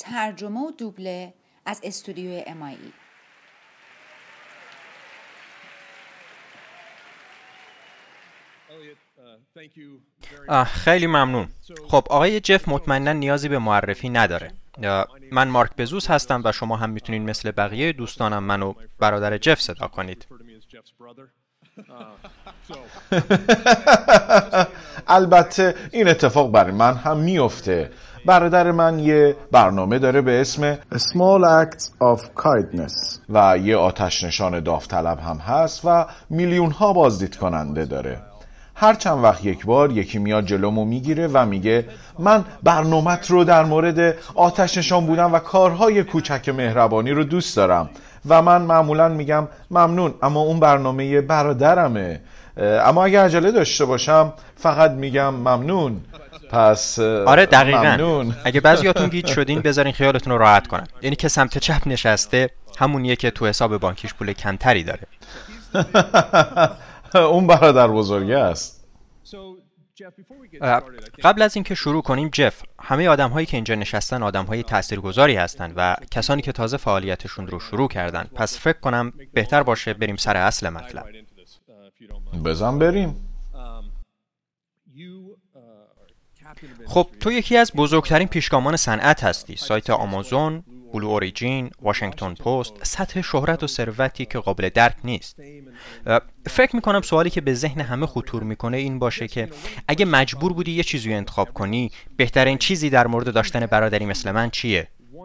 ترجمه و دوبله از استودیوی MIE. خیلی ممنون. خب آقای جف مطمئنا نیازی به معرفی نداره. من مارک بزوس هستم و شما هم میتونین مثل بقیه دوستانم منو برادر جف صدا کنید. البته این اتفاق برای من هم میفته. برادر من یه برنامه داره به اسم Small Acts of Kindness و یه آتش نشان داوطلب هم هست و میلیون ها بازدید کننده داره. هر چند وقت یک بار یکی میاد جلومو میگیره و میگه من برنامه‌ت رو در مورد آتش نشان بودن و کارهای کوچک مهربانی رو دوست دارم و من معمولا میگم ممنون، اما اون برنامه برادرمه، اما اگه عجله داشته باشم فقط میگم ممنون. پس آره دقیقاً ممنون. اگه بعضیاتون گیج شدین بذارین خیالتون رو راحت کنن. یعنی که سمت چپ نشسته همونیه که تو حساب بانکیش پول کمتری داره. اون برادر بزرگه است. قبل از اینکه شروع کنیم جف، همه آدم‌هایی که اینجا نشستن آدم‌های تاثیرگذاری هستن و کسانی که تازه فعالیتشون رو شروع کردن. پس فکر کنم بهتر باشه بریم سر اصل مطلب. بزن بریم. خب تو یکی از بزرگترین پیشگامان صنعت هستی. سایت آمازون، بلو اوریجین، واشنگتن پست، سطح شهرت و ثروتی که قابل درک نیست. فکر میکنم سوالی که به ذهن همه خطور میکنه این باشه که اگه مجبور بودی یه چیزی انتخاب کنی، بهترین چیزی در مورد داشتن برادری مثل من چیه؟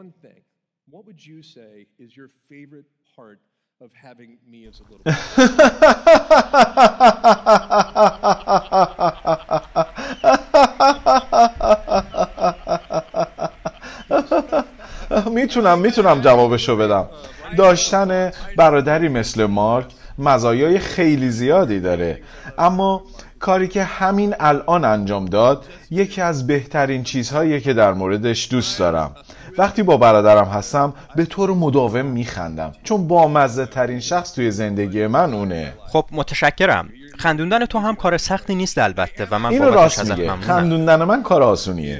میتونم جوابشو بدم. داشتن برادری مثل مارک مزایای خیلی زیادی داره، اما کاری که همین الان انجام داد یکی از بهترین چیزهاییه که در موردش دوست دارم. وقتی با برادرم هستم به طور مداوم میخندم، چون بامزه ترین شخص توی زندگی من اونه. خب متشکرم. خندوندن تو هم کار سختی نیست البته و من اینو راست میگه. خندوندن من کار آسونیه.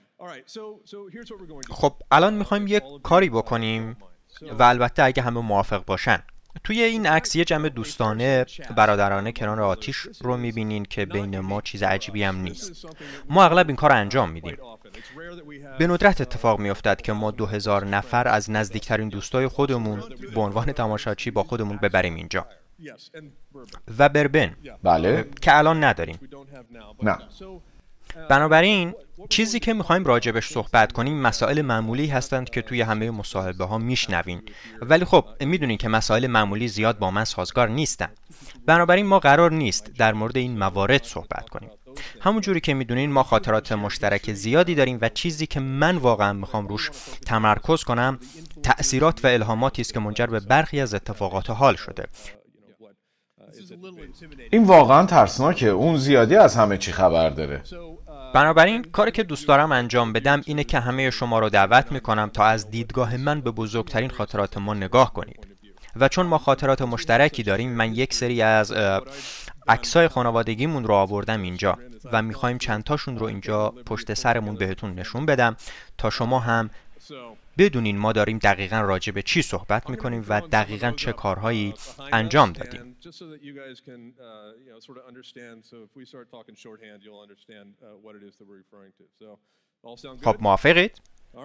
خب الان میخوایم یک کاری بکنیم و البته اگه همه موافق باشن. توی این عکس یه جمع دوستانه برادرانه کنار آتیش رو میبینین که بین ما چیز عجیبی هم نیست. ما اغلب این کار انجام میدیم. به ندرت اتفاق میافتد که ما 2000 نفر از نزدیکترین دوستای خودمون به عنوان تماشاچی با خودمون ببریم اینجا و بربن. بله که الان نداریم. نه. بنابراین چیزی که میخوایم راجبش صحبت کنیم مسائل معمولی هستند که توی همه مصاحبه ها میشنوین، ولی خب میدونین که مسائل معمولی زیاد با من سازگار نیستن. بنابراین ما قرار نیست در مورد این موارد صحبت کنیم. همونجوری که میدونین ما خاطرات مشترک زیادی داریم و چیزی که من واقعا میخوام روش تمرکز کنم تأثیرات و الهاماتی است که منجر به برخی از اتفاقات حال شده. این واقعا ترسناکه. اون زیادی از همه چی خبر داره. بنابراین کاری که دوست دارم انجام بدم اینه که همه شما رو دعوت میکنم تا از دیدگاه من به بزرگترین خاطرات ما نگاه کنید. و چون ما خاطرات مشترکی داریم من یک سری از عکسای خانوادگیمون رو آوردم اینجا و میخوایم چند تاشون رو اینجا پشت سرمون بهتون نشون بدم تا شما هم بدونین ما داریم دقیقاً راجع به چی صحبت میکنیم و دقیقاً چه کارهایی انجام دادیم. خب موافقید؟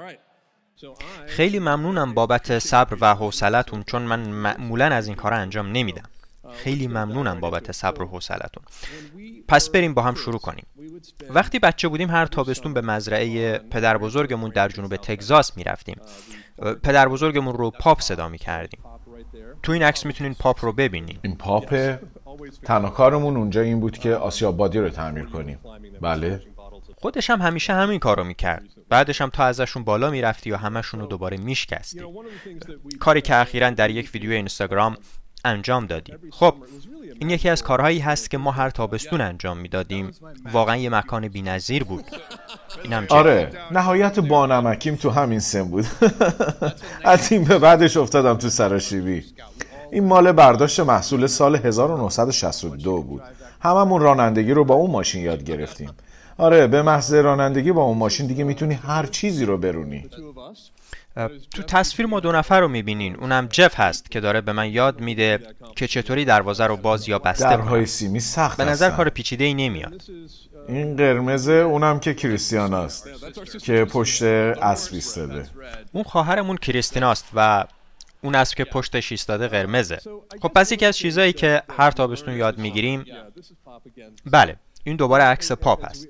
خیلی ممنونم بابت صبر و حوصلتون، چون من معمولاً از این کار انجام نمیدم. خیلی ممنونم بابت صبر و حوصلتون. پس بریم با هم شروع کنیم. وقتی بچه بودیم هر تابستون به مزرعه پدر بزرگمون در جنوب تگزاس میرفتیم. پدر بزرگمون رو پاپ صدا میکردیم. تو این عکس میتونین پاپ رو ببینین. این پاپه. تنها کارمون اونجا این بود که آسیاب بادی رو تعمیر کنیم. بله. خودش هم همیشه همین کارو میکرد. بعدش هم تا ازشون بالا میرفتی و همشون رو دوباره میشکستی. کاری که اخیراً در یک ویدیو اینستاگرام انجام دادیم. خب این یکی از کارهایی هست که ما هر تابستون انجام میدادیم. واقعا یه مکان بی‌نظیر بود. آره نهایت بانمکیم تو همین سن بود. از این به بعدش افتادم تو سراشیبی. این مال برداشت محصول سال 1962 بود. هممون رانندگی رو با اون ماشین یاد گرفتیم. آره، به محض رانندگی با اون ماشین دیگه میتونی هر چیزی رو برونی. تو تصویر ما 2 نفر رو میبینین، اونم جف هست که داره به من یاد میده که چطوری دروازه رو باز یا بسته کنم. درهای سیمی سخت به نظر هستن. کار پیچیده‌ای نمیاد. این قرمزه اونم که کریستیاناست که پشت اسب ایستاده. اون خواهرمون کریستیناست و اون اسب که پشتش ایستاده قرمزه. خب پس یکی از چیزایی که هر تابستون یاد میگیریم، بله، این دوباره عکس پاپ است.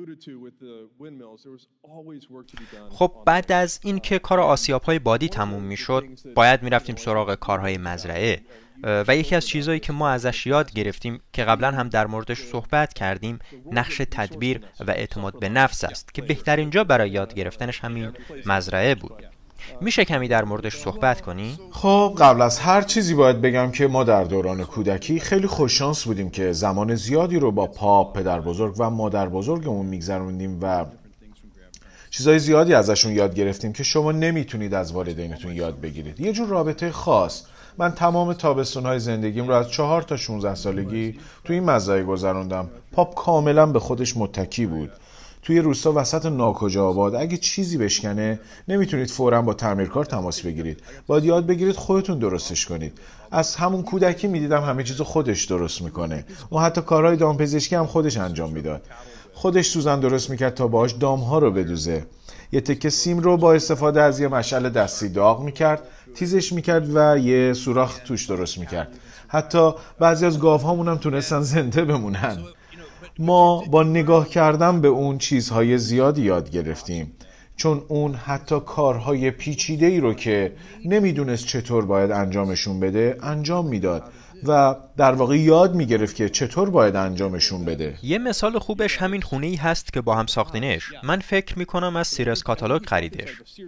خب بعد از این که کار آسیاب‌های بادی تموم میشد، باید میرفتیم سراغ کارهای مزرعه و یکی از چیزایی که ما ازش یاد گرفتیم که قبلا هم در موردش صحبت کردیم، نقش تدبیر و اعتماد به نفس است که بهترین جا برای یاد گرفتنش همین مزرعه بود. میشه کمی در موردش صحبت کنی؟ خب قبل از هر چیزی باید بگم که ما در دوران کودکی خیلی خوششانس بودیم که زمان زیادی رو با پاپ، پدر بزرگ و مادر بزرگمون میگذروندیم و چیزای زیادی ازشون یاد گرفتیم که شما نمیتونید از والدینتون یاد بگیرید. یه جور رابطه خاص. من تمام تابستون‌های زندگیم رو از 4 تا 16 سالگی تو این مزرعه گذروندم. پاپ کاملا به خودش متکی بود. توی روستا وسط ناکجا آباد اگه چیزی بشکنه نمیتونید فوراً با تعمیرکار تماس بگیرید. باید یاد بگیرید خودتون درستش کنید. از همون کودکی میدیدم همه چیزو خودش درست میکنه. اون حتی کارهای دامپزشکی هم خودش انجام میداد. خودش سوزن درست میکرد تا باهاش دامها رو بدوزه. یه تکه سیم رو با استفاده از یه مشعل دستی داغ میکرد، تیزش میکرد و یه سوراخ توش درست میکرد. حتی بعضی از گاوهامون هم تونستن زنده بمونن. ما با نگاه کردن به اون چیزهای زیادی یاد گرفتیم، چون اون حتی کارهای پیچیده‌ای رو که نمیدونست چطور باید انجامشون بده انجام میداد و در واقع یاد میگرفت که چطور باید انجامشون بده. یه مثال خوبش همین خونه‌ای هست که با هم ساختینش. من فکر میکنم از سیرس کاتالوگ خریدش.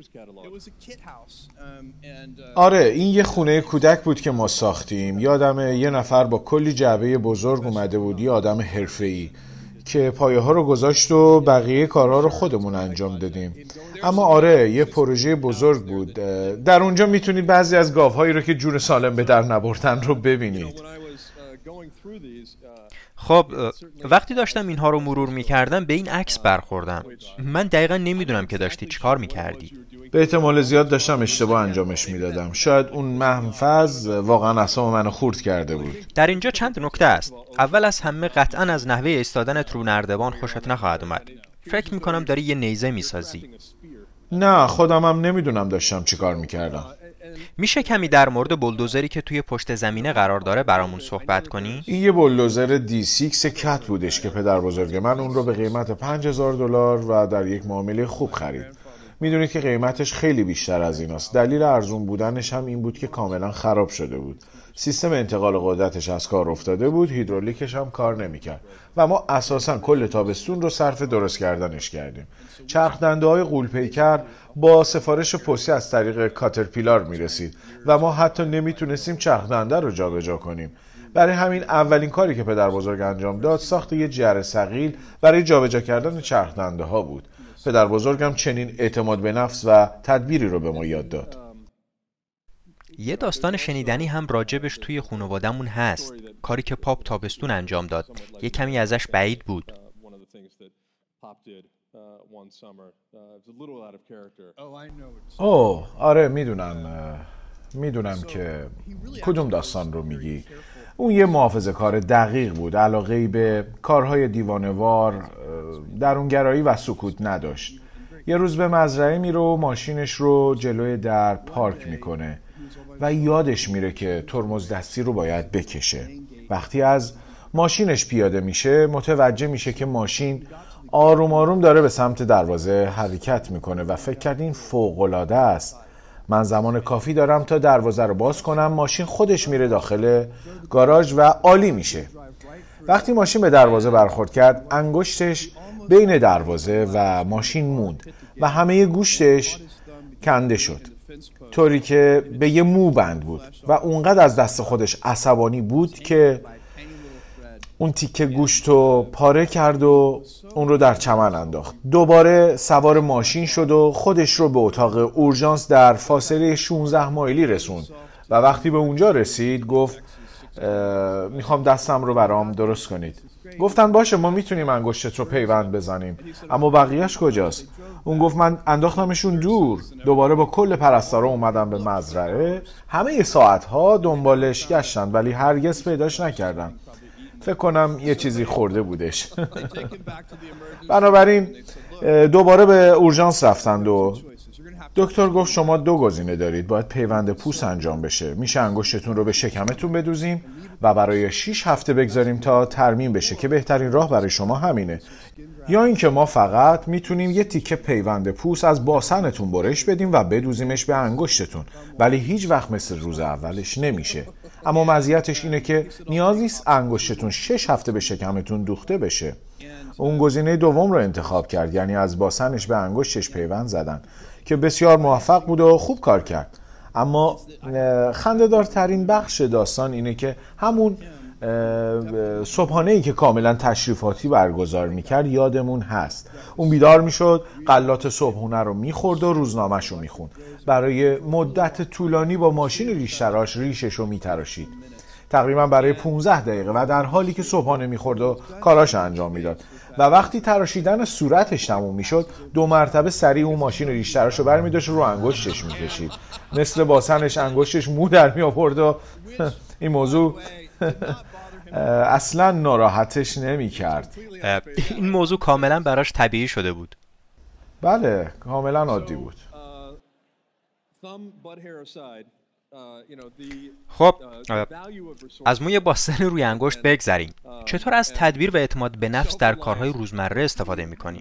آره، این یه خونه کودک بود که ما ساختیم. یادمه یه نفر با کلی جعبه بزرگ اومده بود، یه آدم حرفه‌ای که پایه ها رو گذاشت و بقیه کارها رو خودمون انجام دادیم. اما آره، یه پروژه بزرگ بود. در اونجا میتونید بعضی از گاوهایی رو که جون سالم به در نبردن رو ببینید. خب وقتی داشتم اینها رو مرور میکردم به این عکس برخوردم. من دقیقا نمیدونم که داشتی چی کار میکردی. به احتمال زیاد داشتم اشتباه انجامش میدادم. شاید اون محفظ واقعا اعصاب منو خورد کرده بود. در اینجا چند نکته است. اول از همه قطعا از نحوه ایستادنت رو نردبان خوشت نخواهد اومد. فکر میکنم داری یه نیزه میسازی. نه، خودم هم نمیدونم داشتم چی کار میکردم. میشه کمی در مورد بولدوزری که توی پشت زمینه قرار داره برامون صحبت کنی؟ این یه بولدوزر D6 کت بودش که پدر بزرگ من اون رو به قیمت $5000 و در یک معامله خوب خرید. میدونید که قیمتش خیلی بیشتر از ایناست. دلیل ارزون بودنش هم این بود که کاملا خراب شده بود. سیستم انتقال قدرتش از کار افتاده بود، هیدرولیکش هم کار نمیکرد و ما اساساً کل تابستون رو صرف درست کردنش کردیم. چرخ دنده‌های غول‌پیکر با سفارش پستی از طریق کاترپیلار میرسید و ما حتی نمیتونستیم چرخ دنده رو جابجا کنیم. برای همین اولین کاری که پدر بزرگ انجام داد ساخت یه جره ثقیل برای جابجا کردن چرخ دنده‌ها بود. پدر بزرگم چنین اعتماد به نفس و تدبیری رو به ما یاد داد. یه داستان شنیدنی هم راجبش توی خانوادمون هست. کاری که پاپ تابستون انجام داد. یه کمی ازش بعید بود. اوه آره، میدونم که کدوم داستان رو میگی. اون یه محافظه‌کار دقیق بود، علاقه‌ای به کارهای دیوانه‌وار، درونگرایی و سکوت نداشت. یه روز به مزرعه میره و ماشینش رو جلوی در پارک میکنه و یادش میره که ترمز دستی رو باید بکشه. وقتی از ماشینش پیاده میشه متوجه میشه که ماشین آروم آروم داره به سمت دروازه حرکت میکنه و فکر کرد این فوق‌العاده است. من زمان کافی دارم تا دروازه رو باز کنم. ماشین خودش میره داخل گاراژ و عالی میشه. وقتی ماشین به دروازه برخورد کرد انگشتش بین دروازه و ماشین موند و همه گوشتش کنده شد، طوری که به یه مو بند بود و اونقدر از دست خودش عصبانی بود که اون تیکه گوشت رو پاره کرد و اون رو در چمن انداخت. دوباره سوار ماشین شد و خودش رو به اتاق اورژانس در فاصله 16 مایلی رسوند و وقتی به اونجا رسید گفت میخوام دستم رو برام درست کنید. گفتن باشه ما میتونیم انگشتت رو پیوند بزنیم، اما بقیهش کجاست؟ اون گفت من انداختمشون دور. دوباره با کل پرستارا اومدم به مزرعه، همه ساعتها دنبالش گشتن ولی هرگز پیداش نکردم. فکر کنم یه چیزی خورده بودش. بنابراین دوباره به اورژانس رفتند و دکتر گفت شما 2 گزینه دارید، باید پیوند پوست انجام بشه. میشه انگشتتون رو به شکمتون بدوزیم و برای 6 هفته بگذاریم تا ترمیم بشه که بهترین راه برای شما همینه، یا اینکه ما فقط میتونیم یه تیکه پیوند پوست از باسنتون برش بدیم و بدوزیمش به انگشتتون، ولی هیچ وقت مثل روز اولش نمیشه. اما مزیتش اینه که نیاز نیست انگشتتون 6 هفته به شکمتون دوخته بشه. اون گزینه دوم رو انتخاب کرد، یعنی از باسنش به انگشتش پیوند زدن که بسیار موفق بود و خوب کار کرد. اما خنده‌دارترین بخش داستان اینه که همون صبحانه‌ای که کاملا تشریفاتی برگزار میکرد یادمون هست. اون بیدار میشد، غلات صبحونه رو میخورد و روزنامه‌ش رو میخوند. برای مدت طولانی با ماشین ریش‌تراش ریشش رو میتراشید، تقریبا برای 15 دقیقه، و در حالی که صبحانه میخورد و کاراش انجام میداد. و وقتی تراشیدن صورتش تموم میشد 2 مرتبه سریع اون ماشین ریش‌تراش رو برمی‌داشت رو انگشتش میکشید، مثل باسنش انگشتش مو در می آورد و این موضوع اصلا ناراحتش نمی کرد. این موضوع کاملا براش طبیعی شده بود. بله، کاملا عادی بود. خب از موی باسن روی انگشت بگذریم. چطور از تدبیر و اعتماد به نفس در کارهای روزمره استفاده می‌کنی؟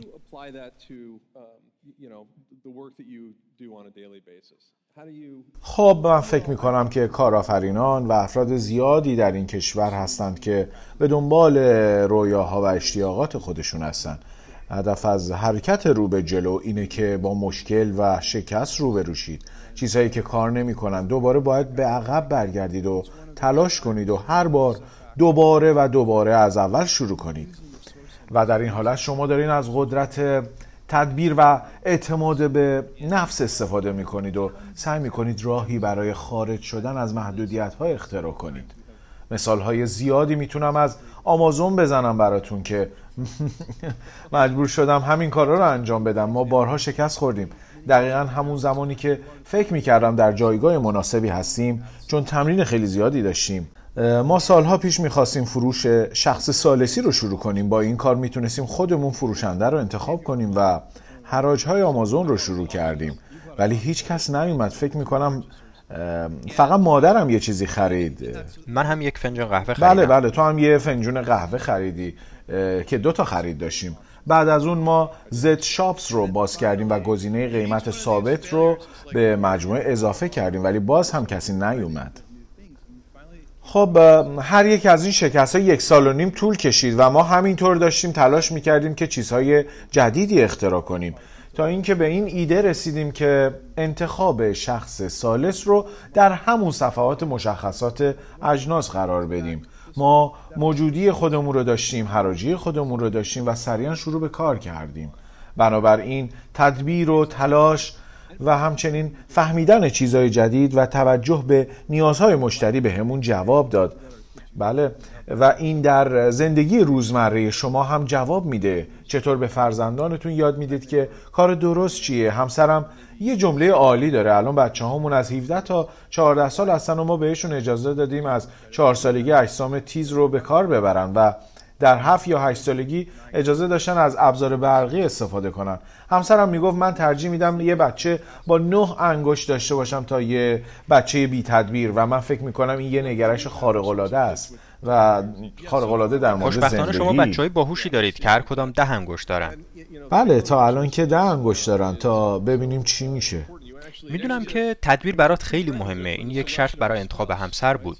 خب من فکر میکنم که کارآفرینان و افراد زیادی در این کشور هستند که به دنبال رویاها و اشتیاقات خودشون هستند. هدف از حرکت رو به جلو اینه که با مشکل و شکست روبرو شید. چیزهایی که کار نمیکنن دوباره باید به عقب برگردید و تلاش کنید و هر بار دوباره و دوباره از اول شروع کنید. و در این حالت شما دارین از قدرت تدبیر و اعتماد به نفس استفاده میکنید و سعی میکنید راهی برای خارج شدن از محدودیت‌ها اختراع کنید. مثال‌های زیادی میتونم از آمازون بزنم براتون که مجبور شدم همین کارا رو انجام بدم. ما بارها شکست خوردیم، دقیقاً همون زمانی که فکر میکردم در جایگاه مناسبی هستیم، چون تمرین خیلی زیادی داشتیم. ما سالها پیش میخواستیم فروش شخص ثالثی رو شروع کنیم. با این کار میتونستیم خودمون فروشنده رو انتخاب کنیم و حراج‌های آمازون رو شروع کردیم، ولی هیچ کس نیومد. فکر میکنم فقط مادرم یه چیزی خرید. من هم یک فنجان قهوه خریدم. بله تو هم یه فنجون قهوه خریدی که 2 تا خرید داشتیم. بعد از اون ما زد شاپس رو باز کردیم و گزینه قیمت ثابت رو به مجموعه اضافه کردیم، ولی باز هم کسی نیومد. خب هر یک از این شکست‌ها 1.5 سال طول کشید و ما همینطور داشتیم تلاش می‌کردیم که چیزهای جدیدی اختراع کنیم، تا اینکه به این ایده رسیدیم که انتخاب شخص ثالث رو در همون صفحات مشخصات اجناس قرار بدیم. ما موجودی خودمون رو داشتیم، حراجی خودمون رو داشتیم و سریعا شروع به کار کردیم. بنابراین تدبیر و تلاش و همچنین فهمیدن چیزهای جدید و توجه به نیازهای مشتری به همون جواب داد. بله، و این در زندگی روزمره شما هم جواب میده. چطور به فرزندانتون یاد میدید که کار درست چیه؟ همسرم یه جمله عالی داره. الان بچه‌هامون از 17 تا 14 سال هستن و ما بهشون اجازه دادیم از 4 سالگی اجسام تیز رو به کار ببرن و در 7 یا 8 سالگی اجازه داشتن از ابزار برقی استفاده کنن. همسرم میگفت من ترجیح میدم یه بچه با 9 انگشت داشته باشم تا یه بچه بی تدبیر، و من فکر میکنم این یه نگرش خارق العاده است و خارق العاده در مورد زندگی. خوشبختانه شما بچهای باهوشی دارید که هر کدام 10 انگشت دارن. بله، تا الان که 10 انگشت دارن، تا ببینیم چی میشه. میدونم که تدبیر برات خیلی مهمه. این یک شرط برای انتخاب همسر بود.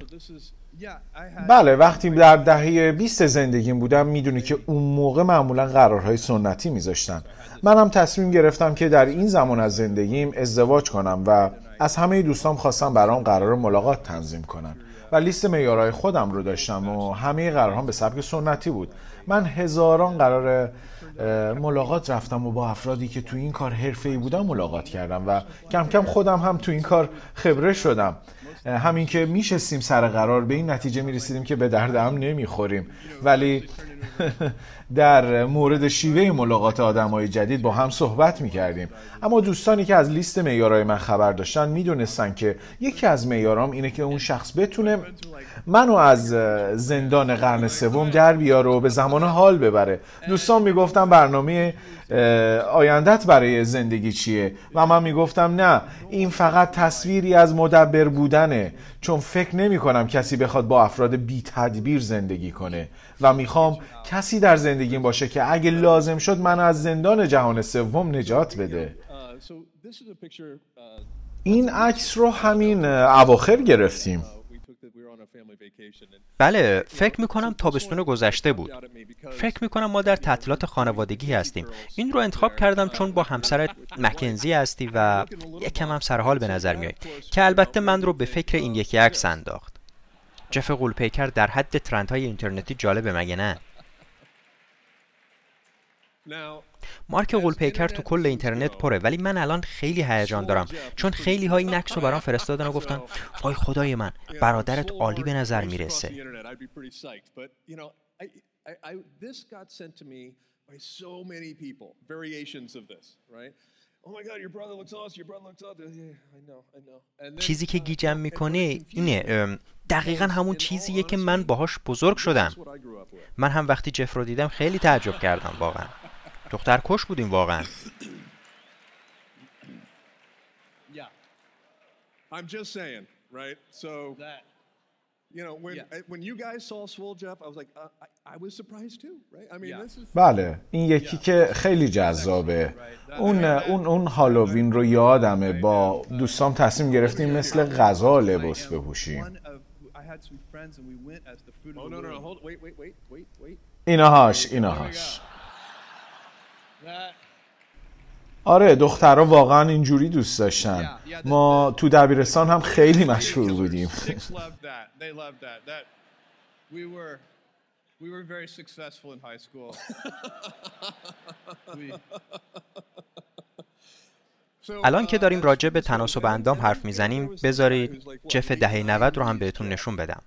بله، وقتی در دهه 20 زندگیم بودم میدونی که اون موقع معمولا قرارهای سنتی میذاشتن. منم تصمیم گرفتم که در این زمان از زندگیم ازدواج کنم و از همه دوستام خواستم برام قرار ملاقات تنظیم کنن و لیست معیارهای خودم رو داشتم و همه قرارهام به سبک سنتی بود. من هزاران قرار ملاقات رفتم و با افرادی که تو این کار حرفه‌ای بودن ملاقات کردم و کم کم خودم هم تو این کار خبره شدم. همین که میشستیم سر قرار به این نتیجه میرسیدیم که به درد هم نمیخوریم، ولی در مورد شیوه ملاقات آدمای جدید با هم صحبت میکردیم. اما دوستانی که از لیست معیارهای من خبر داشتن میدونستن که یکی از معیارام اینه که اون شخص بتونه منو از زندان قرن سوم در بیاره و به زمان حال ببره. دوستان میگفتن برنامه آیندت برای زندگی چیه و من میگفتم نه، این فقط تصویری از مدبر بودنه، چون فکر نمی کنم کسی بخواد با افراد بی تدبیر زندگی کنه و میخوام کسی در زندگیم باشه که اگه لازم شد من از زندان جهان سوم نجات بده. این عکس رو همین اواخر گرفتیم. بله، فکر میکنم تابستون گذشته بود. فکر میکنم ما در تعطیلات خانوادگی هستیم. این رو انتخاب کردم چون با همسرت مکنزی هستی و یکم هم سرحال به نظر میای، که البته من رو به فکر این یکی عکس انداخت. جف غولپیکر در حد ترندهای اینترنتی جالبه مگه نه؟ مارک غولپیکر تو کل اینترنت پره، ولی من الان خیلی هیجان دارم چون خیلی ها این عکس رو برام فرستادن و گفتن وای خدای من، برادرت عالی به نظر میرسه. چیزی که گیجم میکنه اینه، دقیقا همون چیزیه که من باهاش بزرگ شدم. من هم وقتی جف رو دیدم خیلی تعجب کردم، واقعا دختر کش بودیم واقعا. I'm just saying, right? So, you know, when you guys saw Swole Jeff, I was like, I was surprised too, right? I mean, this is. بله، این یکی که خیلی جذابه. اون هالووین رو یادمه با دوستام تصمیم گرفتیم مثل غذا لباس بپوشیم. ایناهاش. آره، دخترها واقعا اینجوری دوست داشتن. ما تو دبیرستان هم خیلی مشهور بودیم. الان که داریم راجع به تناسب اندام حرف میزنیم، بذارید جف دهه 90 رو هم بهتون نشون بدم.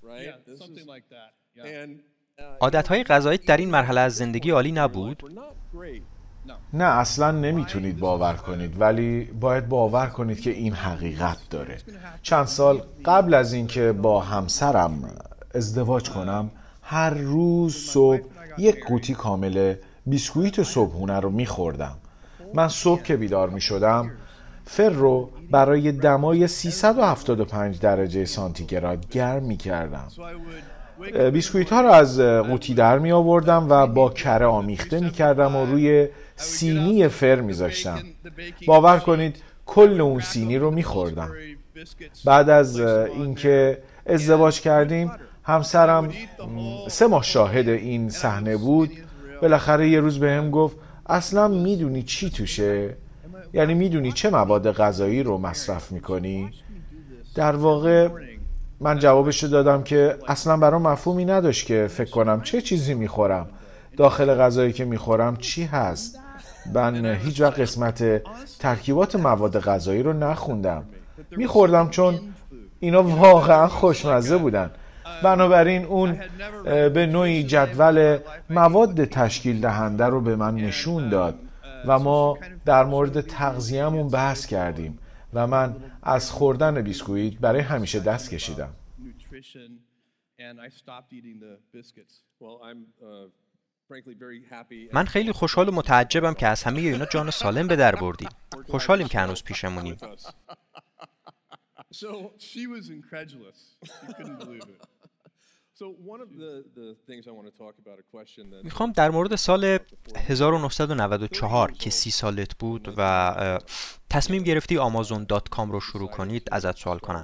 عادتهای غذایی در این مرحله از زندگی عالی نبود؟ نه، اصلا نمیتونید باور کنید، ولی باید باور کنید که این حقیقت داره. چند سال قبل از اینکه با همسرم ازدواج کنم، هر روز صبح یک قوطی کامل بیسکویت صبحونه رو میخوردم. من صبح که بیدار میشدم فر رو برای دمای 375 درجه سانتیگراد گرم میکردم. بیسکویت ها رو از قوطی در می آوردم و با کره آمیخته می کردم و روی سینی فر می زاشتم. باور کنید کل اون سینی رو می خوردم. بعد از اینکه ازدواج کردیم، همسرم 3 ماه شاهد این صحنه بود. بالاخره یه روز بهم گفت اصلا میدونی چی توشه؟ یعنی میدونی چه مواد غذایی رو مصرف میکنی؟ در واقع من جوابش دادم که اصلا برام مفهومی نداشت که فکر کنم چه چیزی میخورم، داخل غذایی که میخورم چی هست. من هیچ وقت قسمت ترکیبات مواد غذایی رو نخوندم. میخوردم چون اینا واقعا خوشمزه بودن. بنابراین اون به نوعی جدول مواد تشکیل دهنده رو به من نشون داد و ما در مورد تغذیه‌مون بحث کردیم و من از خوردن بیسکویت برای همیشه دست کشیدم. من خیلی خوشحال و متعجبم که از همه اینا جان سالم به در بردی. خوشحالیم که هنوز پیشمونیم. میخوام در مورد سال 1994 که 30 سالت بود و تصمیم گرفتی Amazon.com رو شروع کنید ازت سوال کنم.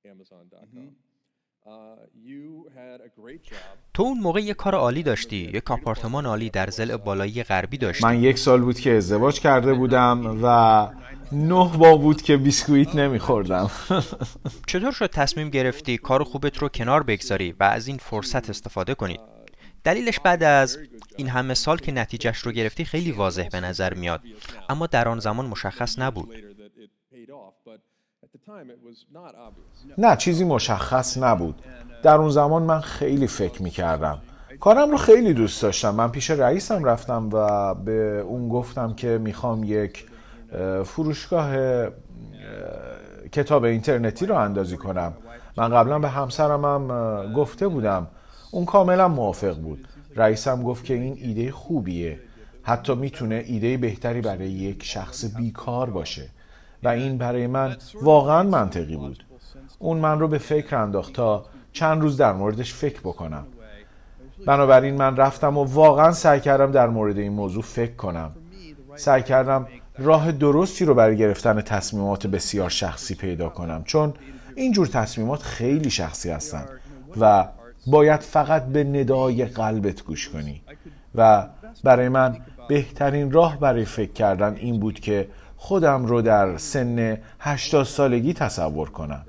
تو اون موقع یه کار عالی داشتی، یک آپارتمان عالی در ضلع بالایی غربی داشتی. من 1 سال بود که ازدواج کرده بودم و 9 ماه بود که بیسکویت نمیخوردم. چطور شد تصمیم گرفتی کار خوبت رو کنار بگذاری و از این فرصت استفاده کنی؟ دلیلش بعد از این همه سال که نتیجهش رو گرفتی خیلی واضح به نظر میاد، اما در آن زمان مشخص نبود. At the time, it was not obvious. نه، چیزی مشخص نبود. در اون زمان من خیلی فکر میکردم. کارم رو خیلی دوست داشتم. من پیش رئیسم رفتم و به اون گفتم که میخوام یک فروشگاه کتاب اینترنتی رو اندازی کنم. من قبلا به همسرم هم گفته بودم. اون کاملا موافق بود. رئیسم گفت که این ایده خوبیه. حتی میتونه ایده بهتری برای یک شخص بیکار باشه. و این برای من واقعا منطقی بود. اون من رو به فکر انداخت تا چند روز در موردش فکر بکنم. بنابراین من رفتم و واقعا سعی کردم در مورد این موضوع فکر کنم. سعی کردم راه درستی رو برای گرفتن تصمیمات بسیار شخصی پیدا کنم، چون اینجور تصمیمات خیلی شخصی هستن و باید فقط به ندای قلبت گوش کنی. و برای من بهترین راه برای فکر کردن این بود که خودم رو در سن 80 سالگی تصور کنم.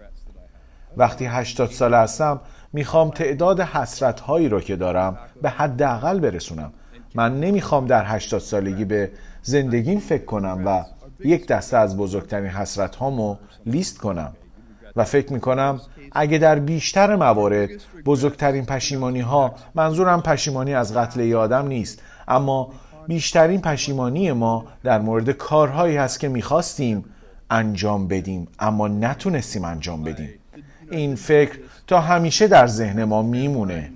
وقتی 80 ساله هستم میخوام تعداد حسرت‌هایی رو که دارم به حداقل برسونم. من نمیخوام در 80 سالگی به زندگیم فکر کنم و یک دسته از بزرگترین حسرت‌هامو لیست کنم. و فکر میکنم اگه در بیشتر موارد بزرگترین پشیمانی‌ها، منظورم پشیمانی از قتل یه آدم نیست، اما بیشترین پشیمانی ما در مورد کارهایی هست که میخواستیم انجام بدیم اما نتونستیم انجام بدیم. این فکر تا همیشه در ذهن ما میمونه.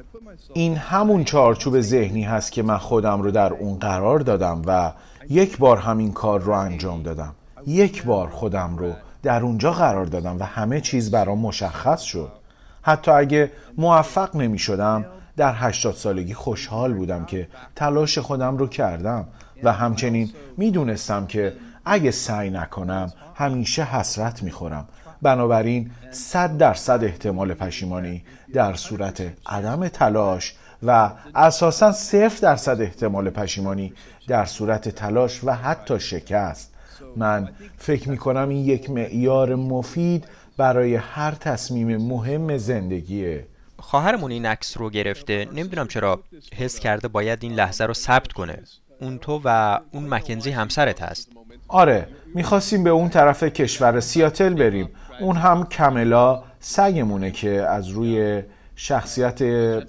این همون چارچوب ذهنی هست که من خودم رو در اون قرار دادم و یک بار همین کار رو انجام دادم. یک بار خودم رو در اونجا قرار دادم و همه چیز برام مشخص شد. حتی اگه موفق نمی شدم، در 80 سالگی خوشحال بودم که تلاش خودم رو کردم و همچنین می دونستم که اگه سعی نکنم همیشه حسرت می خورم. بنابراین 100% احتمال پشیمانی در صورت عدم تلاش و اساساً 0% احتمال پشیمانی در صورت تلاش و حتی شکست. من فکر می کنم این یک معیار مفید برای هر تصمیم مهم زندگیه. خواهرمون این عکس رو گرفته، نمیدونم چرا حس کرده باید این لحظه رو ثبت کنه. اون تو و اون مکنزی همسرت هست. آره، میخواستیم به اون طرف کشور سیاتل بریم. اون هم کملا سگمونه که از روی شخصیت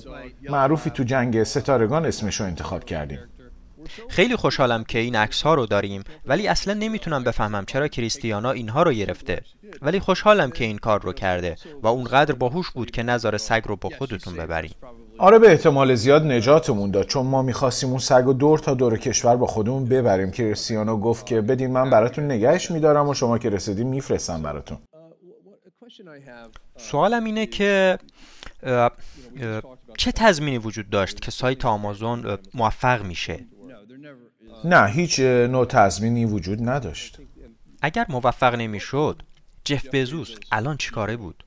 معروفی تو جنگ ستارگان اسمشو انتخاب کردیم. خیلی خوشحالم که این عکس ها رو داریم، ولی اصلا نمیتونم بفهمم چرا کریستیانا اینها رو گرفته. ولی خوشحالم که این کار رو کرده و اونقدر باهوش بود که نذاره سگ رو با خودتون ببرین. آره، به احتمال زیاد نجاتمون داد، چون ما میخواستیم اون سگ رو دور تا دور کشور با خودمون ببریم. کریستیانا گفت که بدین من براتون نگهش میدارم و شما که رسیدین میفرستم براتون. سوالم اینه که چه تضمینی وجود داشت که سایت آمازون موفق میشه؟ نه، هیچ نوع تضمینی وجود نداشت. اگر موفق نمیشد، جف بزوس الان چیکاره بود؟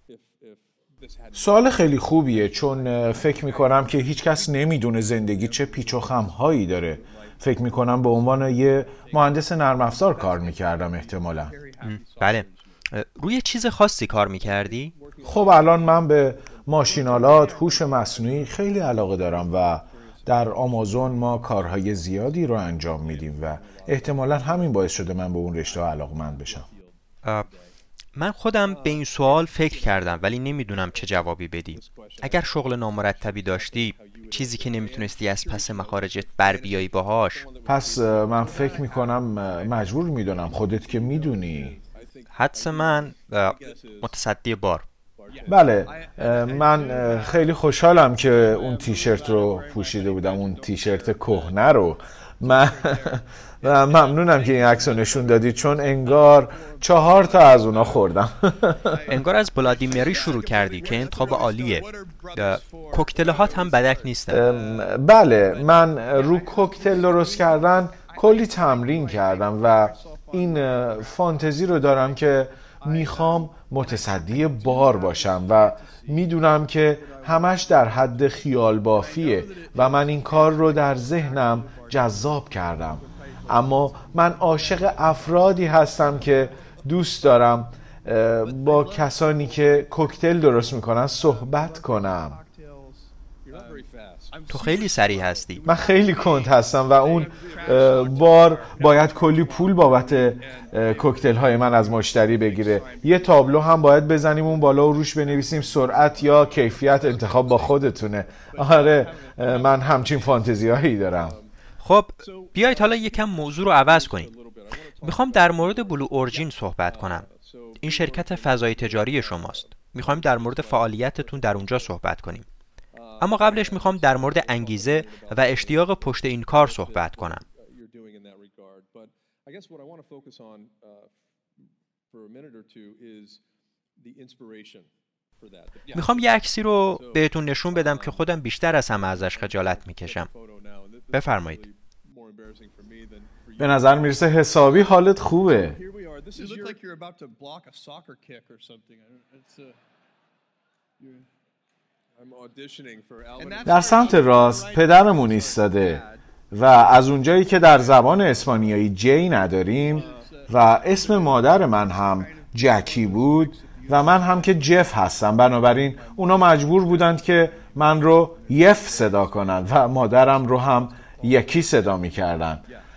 سوال خیلی خوبیه، چون فکر میکنم که هیچ کس نمیدونه زندگی چه پیچ و خم‌هایی داره. فکر میکنم به عنوان یه مهندس نرم افزار کار میکردم احتمالا. بله. روی چیز خاصی کار میکردی؟ خب الان من به ماشینالات، هوش مصنوعی خیلی علاقه دارم و در آمازون ما کارهای زیادی رو انجام میدیم و احتمالا همین باعث شده من به اون رشته علاقه‌مند بشم. من خودم به این سوال فکر کردم ولی نمیدونم چه جوابی بدی. اگر شغل نامرتبی داشتی، چیزی که نمیتونستی از پس مخارجت بر بیایی باهاش، پس من فکر میکنم مجبور میدونم، خودت که میدونی. حدس من متصدی بار. بله، من خیلی خوشحالم که اون تیشرت رو پوشیده بودم، اون تیشرت کهنه رو. من ممنونم که این عکس رو نشون دادی، چون انگار 4 تا از اونا خوردم. انگار از بلادیمیری شروع کردی که انتخاب عالیه. کوکتل‌هات هم بدک نیستن. بله، من رو کوکتل درست کردن کلی تمرین کردم و این فانتزی رو دارم که میخوام متصدی بار باشم و میدونم که همش در حد خیال بافیه و من این کار رو در ذهنم جذاب کردم. اما من عاشق افرادی هستم که دوست دارم با کسانی که کوکتل درست میکنن صحبت کنم. تو خیلی سریع هستی. من خیلی کند هستم و اون بار باید کلی پول بابت کوکتل های من از مشتری بگیره. یه تابلو هم باید بزنیم اون بالا و روش بنویسیم سرعت یا کیفیت انتخاب با خودتونه. آره من همچین فانتزی هایی دارم. خب بیایید حالا یکم موضوع رو عوض کنیم. میخوام در مورد بلو اورجین صحبت کنم. این شرکت فضای تجاری شماست. میخوایم در مورد فعالیتتون در اونجا صحبت کنیم. اما قبلش میخوام در مورد انگیزه و اشتیاق پشت این کار صحبت کنم. میخوام یه عکسی رو بهتون نشون بدم که خودم بیشتر از همه ازش خجالت میکشم. بفرمایید. به نظر میرسه حسابی حالت خوبه. در سمت راست پدرمون ایستاده و از اونجایی که در زبان اسپانیایی جی نداریم و اسم مادر من هم جکی بود و من هم که جف هستم، بنابراین اونا مجبور بودند که من رو یف صدا کنند و مادرم رو هم یکی صدا میکردن.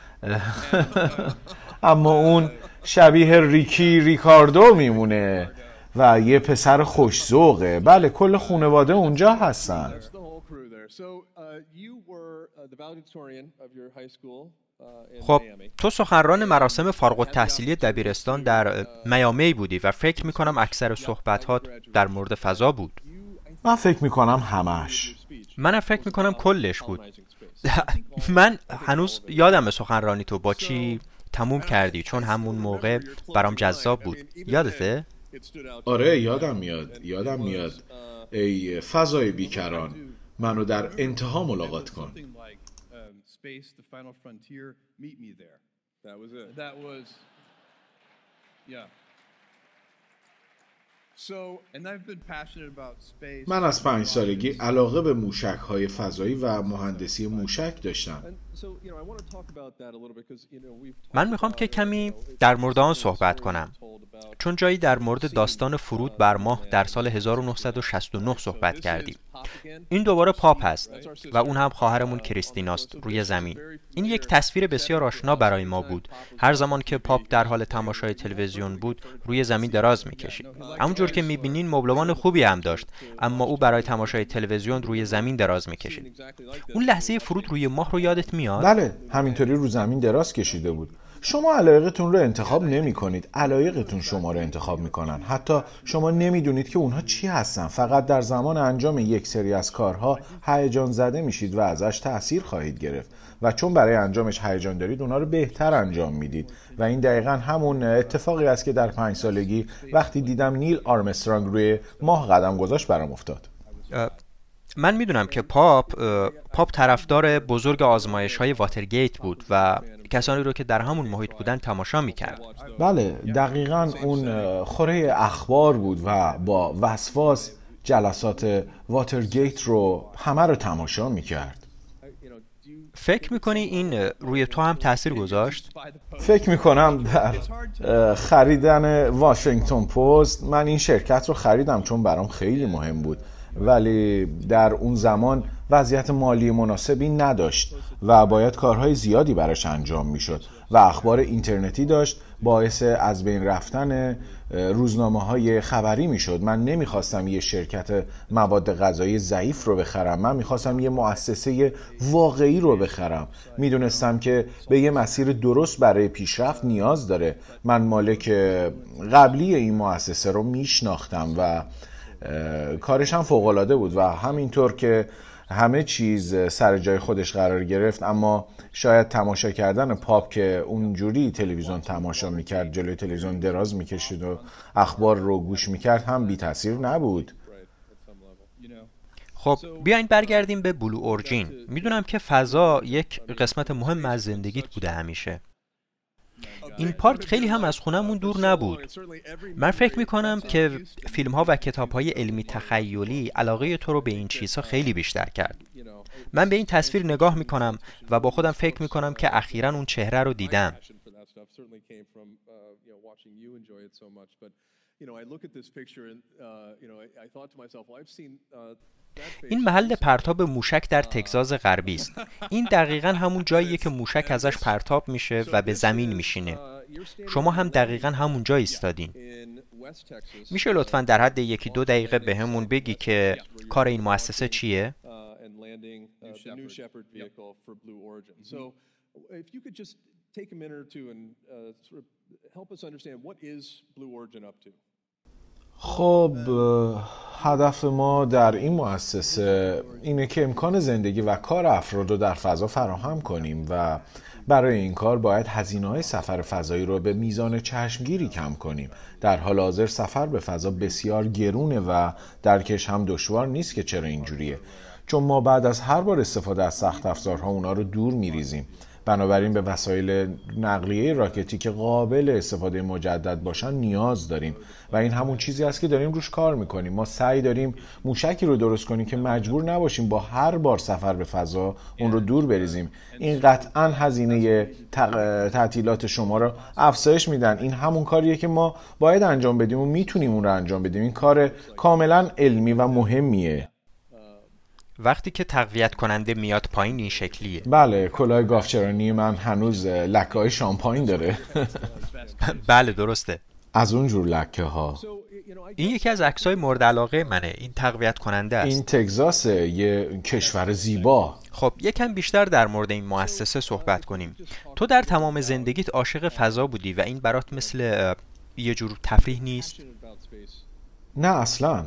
اما اون شبیه ریکاردو میمونه و یه پسر خوش‌ذوقه. بله کل خانواده اونجا هستن. خب تو سخنران مراسم فارغ التحصیلی دبیرستان در میامی بودی و فکر میکنم اکثر صحبتات در مورد فضا بود. من فکر میکنم همش. منم فکر میکنم کلش بود. من هنوز یادم سخنرانی تو با چی تموم کردی، چون همون موقع برام جذاب بود. یادته؟ آره یادم میاد. ای فضای بیکران، منو در انتها ملاقات کن. من از 5 سالگی علاقه به موشک‌های فضایی و مهندسی موشک داشتم. من میخوام که کمی در مورد آن صحبت کنم، چون جایی در مورد داستان فرود بر ماه در سال 1969 صحبت کردیم. این دوباره پاپ هست و اون هم خواهرمون کریستیناست روی زمین. این یک تصویر بسیار آشنا برای ما بود. هر زمان که پاپ در حال تماشای تلویزیون بود روی زمین دراز میکشید. همونجور که میبینین مبلمان خوبی هم داشت، اما او برای تماشای تلویزیون روی زمین دراز میکشید. اون لحظه فرود روی ماه رو یادت میاد؟ بله همینطوری رو زمین دراز کشیده بود. شما علایقتون رو انتخاب نمی کنید، علایقتون شما رو انتخاب می کنن. حتی شما نمیدونید که اونها چی هستن. فقط در زمان انجام یک سری از کارها هیجان زده میشید و ازش تأثیر خواهید گرفت و چون برای انجامش هیجان دارید اونها رو بهتر انجام میدید و این دقیقاً همون اتفاقی است که در 5 سالگی وقتی دیدم نیل آرمسترانگ روی ماه قدم گذاشت برام افتاد. من میدونم که پاپ طرفدار بزرگ آزمایش‌های واترگیت بود و کسانی رو که در همون محیط بودن تماشا میکرد. بله دقیقاً اون خوره اخبار بود و با وسواس جلسات واترگیت رو همه رو تماشا میکرد. فکر میکنی این روی تو هم تأثیر گذاشت؟ فکر میکنم در خریدن واشنگتن پست. من این شرکت رو خریدم چون برام خیلی مهم بود، ولی در اون زمان وضعیت مالی مناسبی نداشت و باید کارهای زیادی براش انجام میشد و اخبار اینترنتی داشت، باعث از بین رفتن روزنامه‌های خبری میشد. من نمیخواستم یه شرکت مواد غذایی ضعیف رو بخرم، من میخواستم یه مؤسسه واقعی رو بخرم. میدونستم که به یه مسیر درست برای پیشرفت نیاز داره. من مالک قبلی این مؤسسه رو میشناختم و کارش هم فوق‌العاده بود و همینطور که همه چیز سر جای خودش قرار گرفت، اما شاید تماشا کردن پاپ که اونجوری تلویزیون تماشا میکرد، جلوی تلویزیون دراز میکشید و اخبار رو گوش میکرد هم بی تاثیر نبود. خب بیاین برگردیم به بلو اورجین. میدونم که فضا یک قسمت مهم از زندگیت بوده همیشه. این پارک خیلی هم از خونمون دور نبود. من فکر میکنم که فیلم ها و کتاب های علمی تخیلی علاقه تو رو به این چیزها خیلی بیشتر کرد. من به این تصویر نگاه میکنم و با خودم فکر میکنم که اخیراً اون چهره رو دیدم. stuff certainly came from watching you enjoy it so much. But I look at this picture and I thought to myself, well, I've seen این محل پرتاب موشک در تگزاس غربی است. این دقیقاً همون جاییه که موشک ازش پرتاب میشه و به زمین میشینه. شما هم دقیقاً همون جا ایستادین. میشه لطفاً در حد 1-2 دقیقه بهمون بگی که کار این مؤسسه چیه؟ خب هدف ما در این مؤسسه اینه که امکان زندگی و کار افراد رو در فضا فراهم کنیم و برای این کار باید هزینه‌های سفر فضایی رو به میزان چشمگیری کم کنیم. در حال حاضر سفر به فضا بسیار گرونه و درکش هم دشوار نیست که چرا اینجوریه. چون ما بعد از هر بار استفاده از سخت افزارها اونا رو دور میریزیم. بنابراین به وسایل نقلیه راکتی که قابل استفاده مجدد باشن نیاز داریم و این همون چیزی است که داریم روش کار میکنیم. ما سعی داریم موشکی رو درست کنیم که مجبور نباشیم با هر بار سفر به فضا اون رو دور بریزیم. این قطعاً هزینه تعطیلات شما رو افزایش میدن. این همون کاریه که ما باید انجام بدیم و میتونیم اون رو انجام بدیم. این کار کاملاً علمی و مهمیه. وقتی که تقویت کننده میاد پایین این شکلیه. بله، کلاه گافچرانی من هنوز لکه‌های شامپاین داره. بله درسته. از اون جور لکه ها. این یکی از عکس‌های مورد علاقه منه. این تقویت کننده است. این تگزاس یه کشور زیبا. خب یکم بیشتر در مورد این مؤسسه صحبت کنیم. تو در تمام زندگیت عاشق فضا بودی و این برات مثل یه جور تفریح نیست؟ نه اصلاً.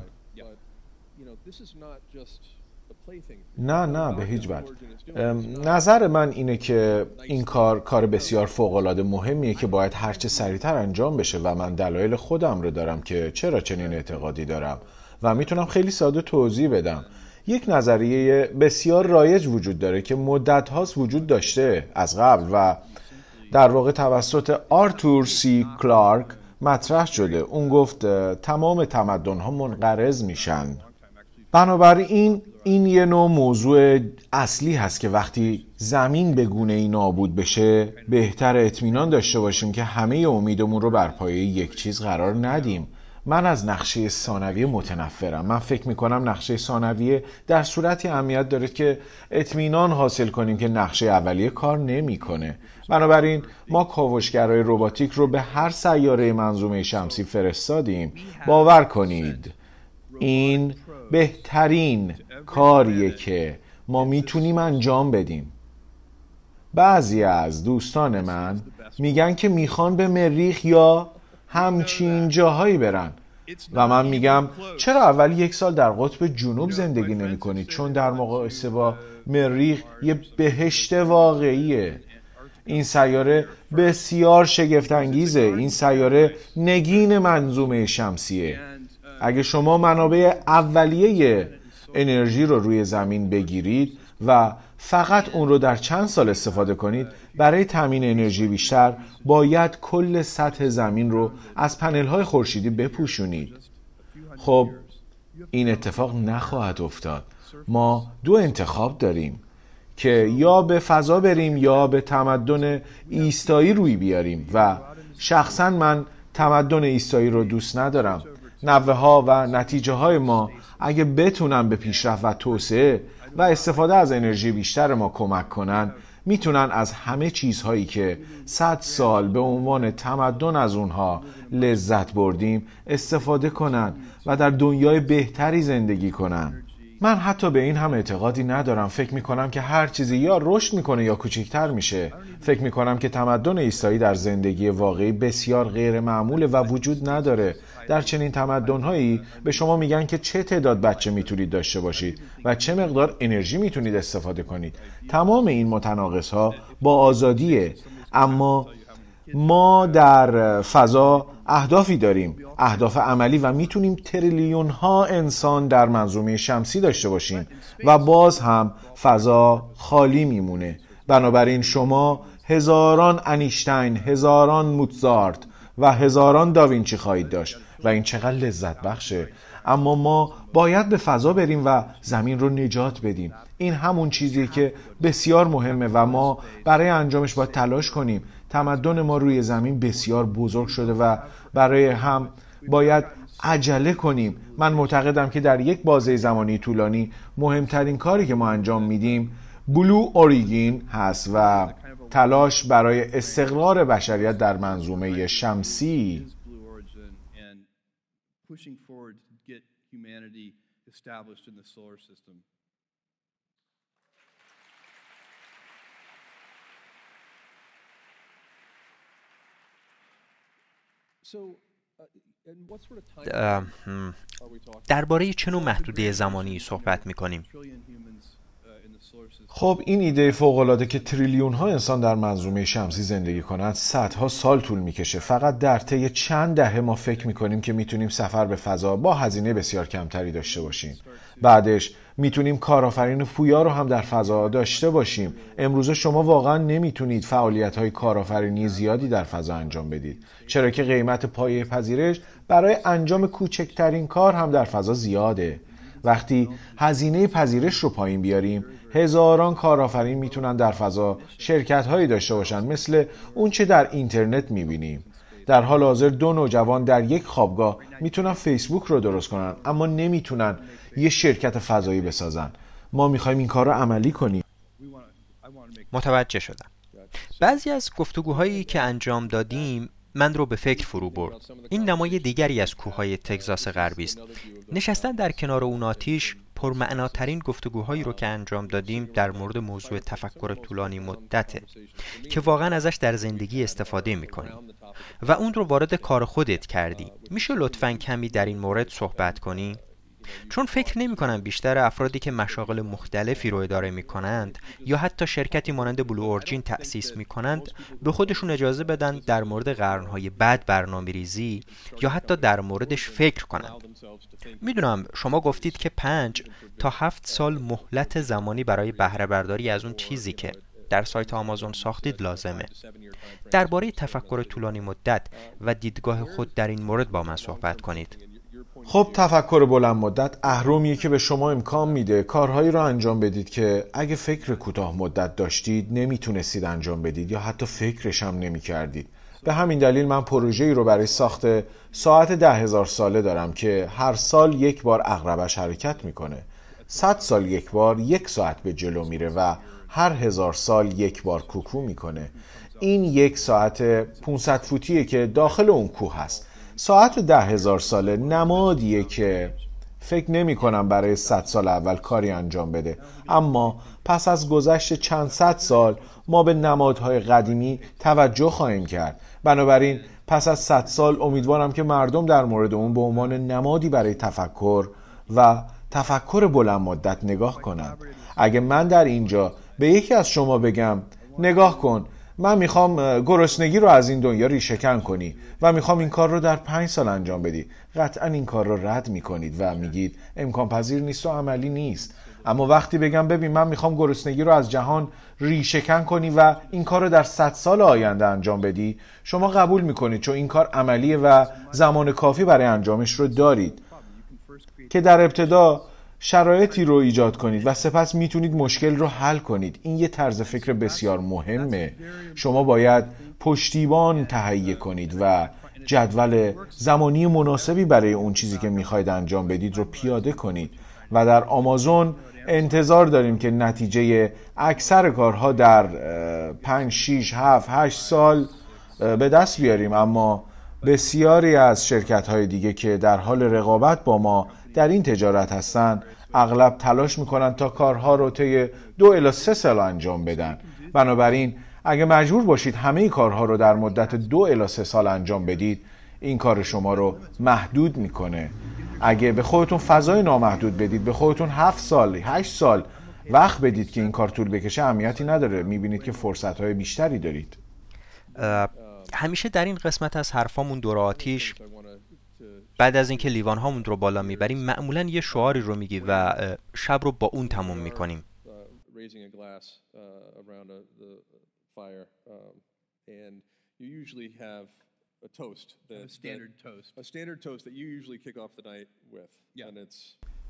نه به هیچ وجه. نظر من اینه که این کار بسیار فوق‌العاده مهمیه که باید هرچه سریعتر انجام بشه و من دلایل خودم رو دارم که چرا چنین اعتقادی دارم و میتونم خیلی ساده توضیح بدم. یک نظریه بسیار رایج وجود داره که مدت هاست وجود داشته از قبل و در واقع توسط آرتور سی کلارک مطرح شده. اون گفت تمام تمدن ها منقرض میشن. بنابراین این یه نوع موضوع اصلی هست که وقتی زمین به گونه‌ای نابود بشه بهتر اطمینان داشته باشیم که همه امیدمون رو بر پایه یک چیز قرار ندیم. من از نقشه ثانویه متنفرم. من فکر میکنم نقشه ثانویه در صورتی اهمیت داره که اطمینان حاصل کنیم که نقشه اولیه کار نمیکنه. بنابراین ما کاوشگرای رباتیک رو به هر سیاره منظومه شمسی فرستادیم. باور کنید این بهترین کاریه که ما میتونیم انجام بدیم. بعضی از دوستان من میگن که میخوان به مریخ یا همچین جاهایی برن و من میگم چرا اول 1 سال در قطب جنوب زندگی نمی کنید؟ چون در مقایسه با مریخ یه بهشت واقعیه. این سیاره بسیار شگفت انگیزه. این سیاره نگین منظومه شمسیه. اگه شما منابع اولیه انرژی رو روی زمین بگیرید و فقط اون رو در چند سال استفاده کنید، برای تامین انرژی بیشتر باید کل سطح زمین رو از پنل‌های خورشیدی بپوشونید. خب این اتفاق نخواهد افتاد. ما 2 انتخاب داریم که یا به فضا بریم یا به تمدن ایستایی روی بیاریم و شخصا من تمدن ایستایی رو دوست ندارم. نوه ها و نتیجه های ما اگه بتونن به پیشرفت و توسعه و استفاده از انرژی بیشتر ما کمک کنن، میتونن از همه چیزهایی که 100 سال به عنوان تمدن از اونها لذت بردیم استفاده کنن و در دنیای بهتری زندگی کنن. من حتی به این هم اعتقادی ندارم. فکر میکنم که هر چیزی یا رشد میکنه یا کوچکتر میشه. فکر میکنم که تمدن ایستایی در زندگی واقعی بسیار غیر معموله و وجود نداره. در چنین تمدن‌هایی به شما میگن که چه تعداد بچه میتونید داشته باشید و چه مقدار انرژی میتونید استفاده کنید. تمام این متناقض‌ها با آزادیه. اما ما در فضا اهدافی داریم، اهداف عملی، و میتونیم تریلیون ها انسان در منظومه شمسی داشته باشیم و باز هم فضا خالی میمونه. بنابراین شما هزاران انیشتین، هزاران موتزارت و هزاران داوینچی خواهید داشت و این چقدر لذت بخشه. اما ما باید به فضا بریم و زمین رو نجات بدیم. این همون چیزیه که بسیار مهمه و ما برای انجامش باید تلاش کنیم. تمدن ما روی زمین بسیار بزرگ شده و برای هم باید عجله کنیم. من معتقدم که در یک بازه زمانی طولانی مهمترین کاری که ما انجام میدیم بلو اوریجین هست و تلاش برای استقرار بشریت در منظومه شمسی. درباره چه نوع محدوده زمانی صحبت می‌کنیم؟ خب این ایده فوق‌العاده که تریلیون ها انسان در منظومه شمسی زندگی کنند صدها سال طول میکشه. فقط در طی چند دهه ما فکر میکنیم که میتونیم سفر به فضا با هزینه بسیار کمتری داشته باشیم. بعدش میتونیم کارآفرین پویا رو هم در فضا داشته باشیم. امروزه شما واقعا نمیتونید فعالیت‌های کارآفرینی زیادی در فضا انجام بدید، چرا که قیمت پایه پذیرش برای انجام کوچکترین کار هم در فضا زیاده. وقتی هزینه پذیرش رو پایین بیاریم، هزاران کارآفرین میتونن در فضا شرکت‌هایی داشته باشن مثل اون چه در اینترنت میبینیم. در حال حاضر 2 نوجوان در یک خوابگاه میتونن فیسبوک رو درست کنن، اما نمیتونن یه شرکت فضایی بسازن. ما میخوایم این کار رو عملی کنیم. متوجه شدم. بعضی از گفتگوهایی که انجام دادیم من رو به فکر فرو برد. این نمای دیگری از کوههای تگزاس غربی است. نشستن در کنار اون آتیش پرمعناترین گفتگوهایی رو که انجام دادیم در مورد موضوع تفکر طولانی مدته که واقعا ازش در زندگی استفاده میکنیم و اون رو وارد کار خودت کردی. میشه لطفاً کمی در این مورد صحبت کنی؟ چون فکر نمی کنم بیشتر افرادی که مشاغل مختلفی رو اداره می کنند یا حتی شرکتی مانند بلو اورجین تأسیس می کنند به خودشون اجازه بدن در مورد قرنهای بعد برنامه ریزی یا حتی در موردش فکر کنند. میدونم شما گفتید که 5 تا 7 سال مهلت زمانی برای بهره برداری از اون چیزی که در سایت آمازون ساختید لازمه. درباره تفکر طولانی مدت و دیدگاه خود در این مورد با من صحبت کنید. خب تفکر بلند مدت اهرمیه که به شما امکان میده کارهایی رو انجام بدید که اگه فکر کوتاه مدت داشتید نمیتونستید انجام بدید یا حتی فکرش هم نمیکردید. به همین دلیل من پروژه‌ای رو برای ساخت ساعت 10,000 ساله دارم که هر سال یک بار عقربش حرکت میکنه. 100 سال یک بار 1 ساعت به جلو میره و هر 1000 سال یک بار کوکو میکنه. این 1 ساعت 500 فوتیه که داخل اون کوه هست. ساعت 10,000 ساله نمادیه که فکر نمی کنم برای 100 سال اول کاری انجام بده، اما پس از گذشت چند صد سال ما به نمادهای قدیمی توجه خواهیم کرد. بنابراین پس از 100 سال امیدوارم که مردم در مورد اون به عنوان نمادی برای تفکر و تفکر بلند مدت نگاه کنند. اگه من در اینجا به یکی از شما بگم نگاه کن، من میخوام گرسنگی رو از این دنیا ریشه‌کن کنی و میخوام این کار رو در 5 سال انجام بدی، قطعا این کار رو رد میکنید و میگید امکان پذیر نیست و عملی نیست. اما وقتی بگم ببین من میخوام گرسنگی رو از جهان ریشه‌کن کنی و این کار رو در 100 سال آینده انجام بدی، شما قبول میکنید چون این کار عملیه و زمان کافی برای انجامش رو دارید که در ابتدا شرایطی رو ایجاد کنید و سپس میتونید مشکل رو حل کنید. این یه طرز فکر بسیار مهمه. شما باید پشتیبان تهیه کنید و جدول زمانی مناسبی برای اون چیزی که میخواید انجام بدید رو پیاده کنید و در آمازون انتظار داریم که نتیجه اکثر کارها در 5 6 7 8 سال به دست بیاریم. اما بسیاری از شرکت‌های دیگه که در حال رقابت با ما در این تجارت هستن اغلب تلاش میکنن تا کارها رو طی 2 الی 3 سال انجام بدن. بنابراین اگه مجبور باشید همه کارها رو در مدت 2 الی 3 سال انجام بدید، این کار شما رو محدود میکنه. اگه به خودتون فضای نامحدود بدید، به خودتون 7 سال 8 سال وقت بدید که این کار طول بکشه، اهمیتی نداره. میبینید که فرصت‌های بیشتری دارید. همیشه در این قسمت از حرفامون دور آتیش بعد از اینکه لیوان هامون رو بالا میبریم معمولا یه شعاری رو میگی و شب رو با اون تموم میکنیم.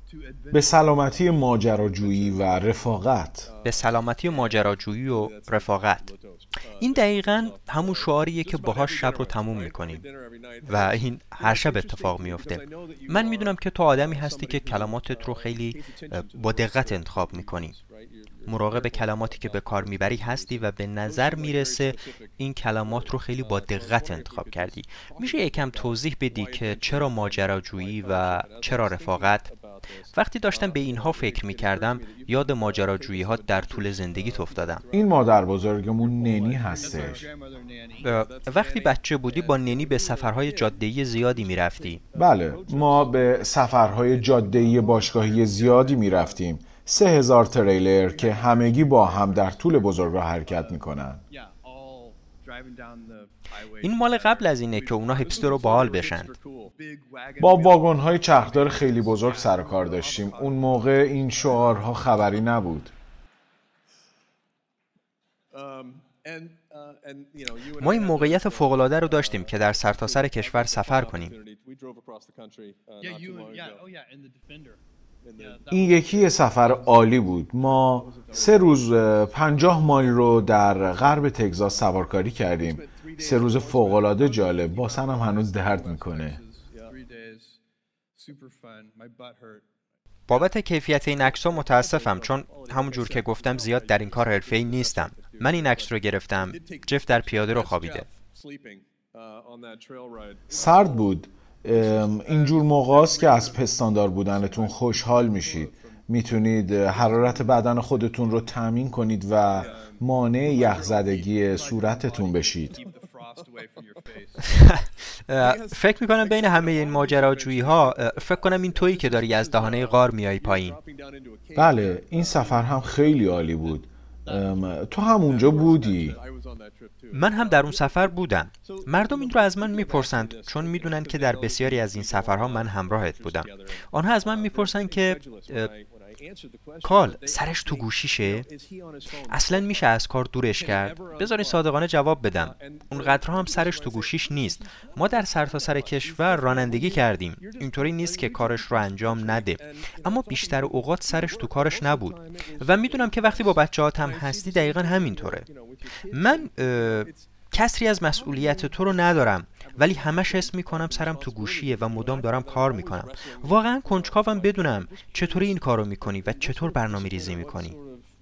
به سلامتی ماجراجویی و رفاقت. به سلامتی ماجراجویی و رفاقت. این دقیقاً همون شعاریه که باهاش شب رو تموم میکنیم و این هر شب اتفاق میفته. من میدونم که تو آدمی هستی که کلماتت رو خیلی با دقت انتخاب میکنی. مراقب کلماتی که به کار میبری هستی و به نظر میرسه این کلمات رو خیلی با دقت انتخاب کردی. میشه یکم توضیح بدی که چرا ماجراجویی و چرا رفاقت؟ وقتی داشتم به اینها فکر میکردم یاد ماجراجویی ها در طول زندگیت افتادم. این مادر بزرگمون ننی هستش. وقتی بچه بودی با ننی به سفرهای جاده‌ای زیادی میرفتی؟ بله، ما به سفرهای جاده‌ای باشگاهی زیادی میرفتیم. 3000 تریلر که همگی با هم در طول بزرگراه حرکت میکنن. این مال قبل از اینه که اونا هیپستر رو باحال بشن. با واگن‌های چرخدار خیلی بزرگ سر و کار داشتیم. اون موقع این شعارها خبری نبود. ما این موقعیت فوق‌العاده رو داشتیم که در سرتاسر کشور سفر کنیم. این یکی سفر عالی بود. ما 3 روز 50 مایل رو در غرب تگزاس سوارکاری کردیم. 3 روز فوق‌العاده جالب. باسن هم هنوز درد میکنه. بابت کیفیت این عکس‌ها متاسفم، چون همونجور که گفتم زیاد در این کار حرفه‌ای نیستم. من این عکس رو گرفتم. جف در پیاده رو خوابیده. سرد بود. اینجور موقعاست که از پستاندار بودنتون خوشحال میشید. میتونید حرارت بدن خودتون رو تامین کنید و مانع یخزدگی صورتتون بشید. فکر میکنم بین همه این ماجراجویی ها فکر کنم این تویی که داری از دهانه غار میای پایین. بله، این سفر هم خیلی عالی بود. تو هم اونجا بودی؟ من هم در اون سفر بودم. مردم این رو از من میپرسند چون میدونن که در بسیاری از این سفرها من همراهت بودم. آنها از من میپرسند که کال سرش تو گوشیشه؟ اصلا میشه از کار دورش کرد؟ بذارین صادقانه جواب بدم. اونقدرها هم سرش تو گوشیش نیست. ما در سرتاسر کشور رانندگی کردیم. اینطوری نیست که کارش رو انجام نده. اما بیشتر اوقات سرش تو کارش نبود. و میدونم که وقتی با بچه‌هاتم هستی دقیقا همینطوره. من کسری از مسئولیت تو رو ندارم، ولی همش حس میکنم سرم تو گوشیه و مدام دارم کار میکنم. واقعا کنجکاوم بدونم چطوری این کارو میکنی و چطور برنامه ریزی میکنی.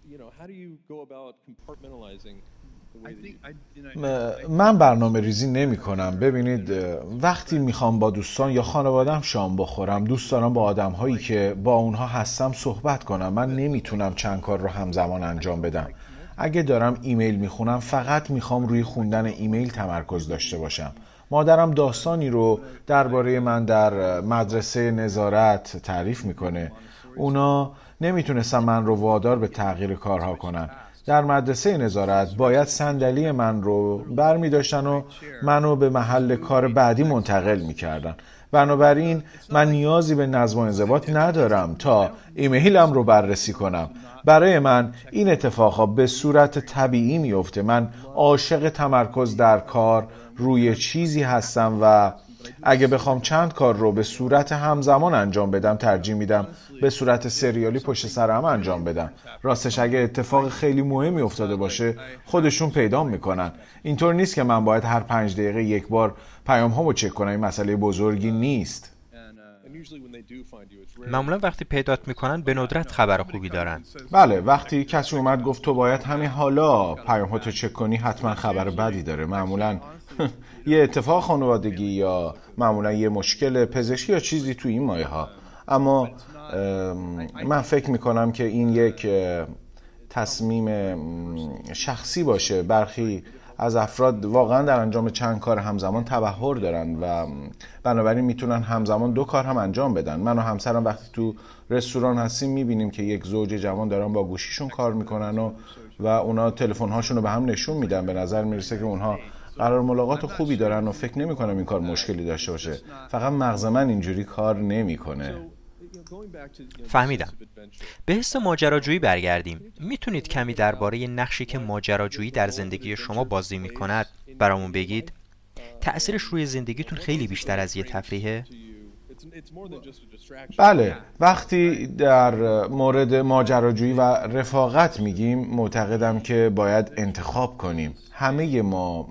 من برنامه ریزی نمی کنم. ببینید، وقتی میخوام با دوستان یا خانوادم شام بخورم، دوست دارم با آدم هایی که با اونها هستم صحبت کنم. من نمیتونم چند کار رو همزمان انجام بدم. اگه دارم ایمیل میخونم فقط میخوام روی خوندن ایمیل تمرکز داشته باشم. مادرم داستانی رو درباره من در مدرسه نظارت تعریف میکنه. اونا نمیتونستن من رو وادار به تغییر کارها کنن. در مدرسه نظارت باید صندلی من رو برمی‌داشتن و منو به محل کار بعدی منتقل میکردن. بنابراین من نیازی به نظم و انضباط ندارم تا ایمیلم رو بررسی کنم. برای من این اتفاقها به صورت طبیعی میفته. من عاشق تمرکز در کار روی چیزی هستم و اگه بخوام چند کار رو به صورت همزمان انجام بدم ترجیح میدم به صورت سریالی پشت سر هم انجام بدم. راستش اگه اتفاق خیلی مهمی افتاده باشه خودشون پیدا میکنن. اینطور نیست که من باید هر 5 دقیقه یک بار پیام هامو چک کنم. این مسئله بزرگی نیست. معمولا وقتی پیدات میکنن به ندرت خبر خوبی دارن. بله، وقتی کسی اومد گفت تو باید همین حالا پیام هاتو چک کنی حتما خبر بدی داره. معمولا یه اتفاق خانوادگی یا معمولا یه مشکل پزشکی یا چیزی تو این مایه ها. اما من فکر میکنم که این یک تصمیم شخصی باشه. برخی از افراد واقعا در انجام چند کار همزمان تبحر دارن و بنابراین میتونن همزمان 2 کار هم انجام بدن. من و همسرم وقتی تو رستوران هستیم میبینیم که یک زوج جوان دارن با گوشیشون کار میکنن و اونا تلفن هاشون رو به هم نشون میدن. به نظر میرسه که اونها قرار ملاقات خوبی دارن و فکر نمی کنم این کار مشکلی داشته باشه. فقط مغز من اینجوری کار نمیکنه. فهمیدم. به حس ماجراجویی برگردیم. میتونید کمی درباره نقشی که ماجراجویی در زندگی شما بازی میکند برامون بگید؟ تأثیرش روی زندگیتون خیلی بیشتر از یه تفریحه؟ بله، وقتی در مورد ماجراجویی و رفاقت میگیم معتقدم که باید انتخاب کنیم. همه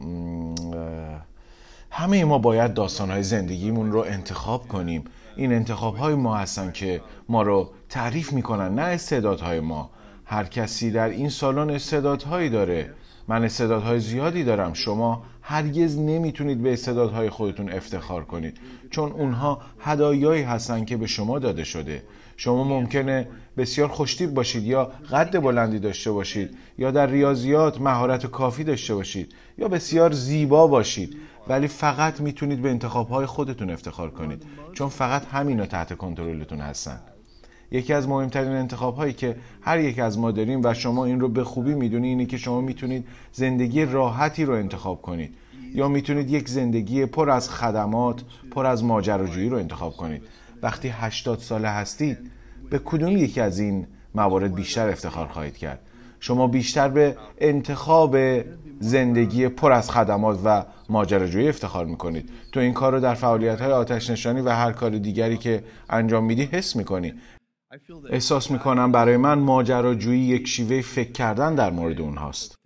ما باید داستانهای زندگیمون رو انتخاب کنیم. این انتخابهای ما هستن که ما رو تعریف میکنن، نه استعدادهای ما. هر کسی در این سالن استعدادهایی داره. من استعدادهای زیادی دارم. شما هرگز نمیتونید به استعدادهای خودتون افتخار کنید، چون اونها هدایایی هستن که به شما داده شده. شما ممکنه بسیار خوشتیپ باشید یا قد بلندی داشته باشید یا در ریاضیات مهارت کافی داشته باشید یا بسیار زیبا باشید، ولی فقط میتونید به انتخابهای خودتون افتخار کنید، چون فقط همینا تحت کنترلتون هستن. یکی از مهمترین انتخاب‌هایی که هر یک از ما داریم و شما این رو به خوبی میدونید اینه که شما میتونید زندگی راحتی رو انتخاب کنید یا میتونید یک زندگی پر از خدمات، پر از ماجراجویی رو انتخاب کنید. وقتی 80 ساله هستید به کدوم یکی از این موارد بیشتر افتخار خواهید کرد؟ شما بیشتر به انتخاب زندگی پر از خدمات و ماجراجویی افتخار میکنید. تو این کار رو در فعالیت‌های آتش نشانی و هر کار دیگری که انجام میدی حس میکنی. احساس میکنم برای من ماجراجویی یک شیوه فکر کردن در مورد اونهاست.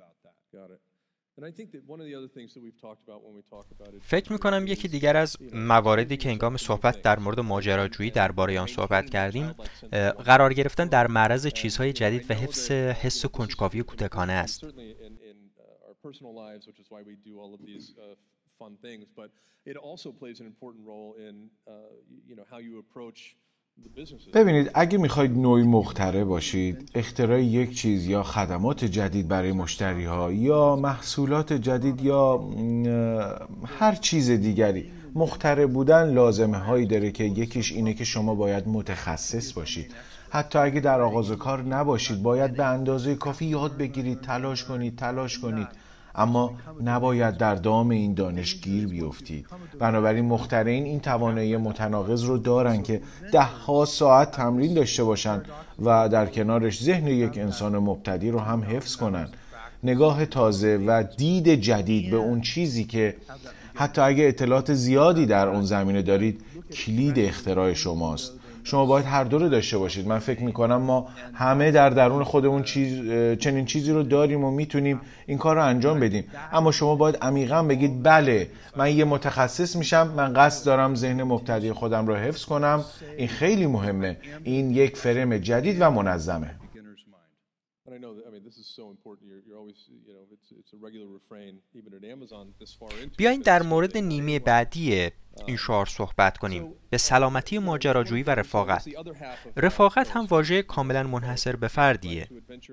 فکر میکنم یکی دیگر از مواردی که هنگام صحبت در مورد ماجراجویی درباره آن صحبت کردیم، قرار گرفتن در معرض چیزهای جدید و حفظ حس کنجکاوی کودکانه است. ببینید، اگه میخواید نوعی مخترع باشید، اختراع یک چیز یا خدمات جدید برای مشتری ها یا محصولات جدید یا هر چیز دیگری، مخترع بودن لازمه هایی داره که یکیش اینه که شما باید متخصص باشید. حتی اگه در آغاز کار نباشید باید به اندازه کافی یاد بگیرید، تلاش کنید، اما نباید در دام این دانش گیر بیفتید. بنابراین مخترعین این توانایی متناقض رو دارن که 10 ساعت تمرین داشته باشن و در کنارش ذهن یک انسان مبتدی رو هم حفظ کنن. نگاه تازه و دید جدید به اون چیزی که حتی اگه اطلاعات زیادی در اون زمینه دارید، کلید اختراع شماست. شما باید هر دو رو داشته باشید. من فکر میکنم ما همه در درون خودمون چنین چیزی رو داریم و میتونیم این کار رو انجام بدیم، اما شما باید عمیقاً بگید بله، من یه متخصص میشم، من قصد دارم ذهن مبتدی خودم رو حفظ کنم. این خیلی مهمه. این یک فرم جدید و منظمه. بیاین در مورد نیمه بعدی این شعار صحبت کنیم، به سلامتی ماجراجویی و رفاقت. رفاقت هم واژه کاملا منحصر به فردیه.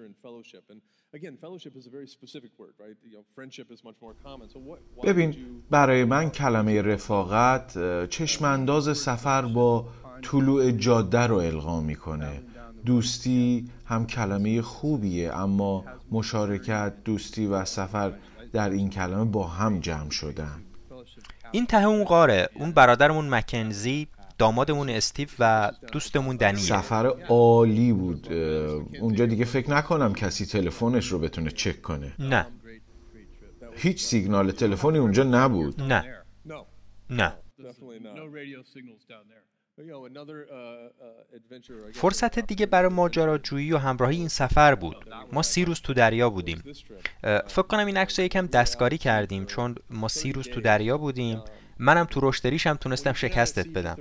ببین، برای من کلمه رفاقت چشمانداز سفر با طلوع جاده رو القا میکنه. دوستی هم کلمه خوبیه، اما مشارکت، دوستی و سفر در این کلمه با هم جمع شدن. این ته اون غاره، اون برادرمون مکنزی، دامادمون استیو و دوستمون دنیه. سفر عالی بود. اونجا دیگه فکر نکنم کسی تلفنش رو بتونه چک کنه. نه. هیچ سیگنال تلفنی اونجا نبود. نه. فرصت دیگه برای ماجراجویی و همراهی این سفر بود. ما 30 روز تو دریا بودیم. فکر کنم این عکس رو یکم دستکاری کردیم، چون ما 30 روز تو دریا بودیم. منم تو رشتریشم تونستم شکستت بدم.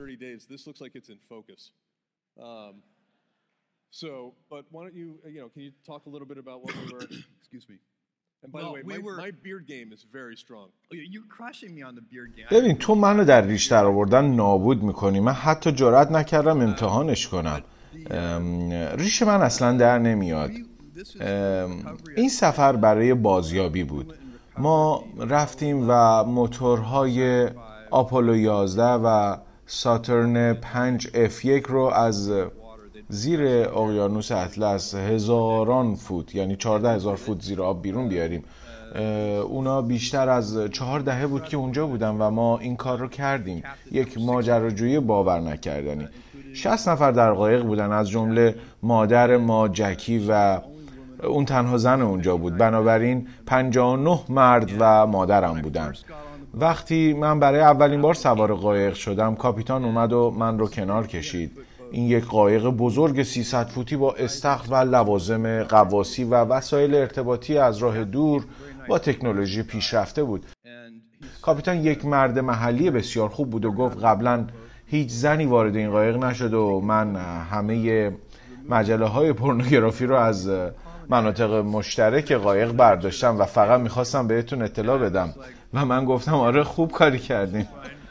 ببین، تو منو در ریش در آوردن نابود میکنی. من حتی جرئت نکردم امتحانش کنم. ریش من اصلا در نمیاد. این سفر برای بازیابی بود. ما رفتیم و موتورهای آپولو 11 و ساترن 5 F1 رو از زیر اقیانوس اطلس 1000 فوت، یعنی 14,000 فوت زیر آب بیرون بیاریم. اونا بیشتر از 4 دهه بود که اونجا بودن و ما این کار رو کردیم. یک ماجراجویی باور نکردنی. 60 نفر در قایق بودن، از جمله مادر ما جکی و اون تنها زن اونجا بود. بنابراین 59 مرد و مادرم بودن. وقتی من برای اولین بار سوار قایق شدم، کاپیتان اومد و من رو کنار کشید. این یک قایق بزرگ 300 فوتی با استخر و لوازم غواصی و وسایل ارتباطی از راه دور با تکنولوژی پیشرفته بود. کاپیتان یک مرد محلی بسیار خوب بود و گفت قبلا هیچ زنی وارد این قایق نشد و من همه مجله های پورنوگرافی رو از مناطق مشترک قایق برداشتم و فقط میخواستم بهتون اطلاع بدم. و من گفتم آره خوب کاری کردین.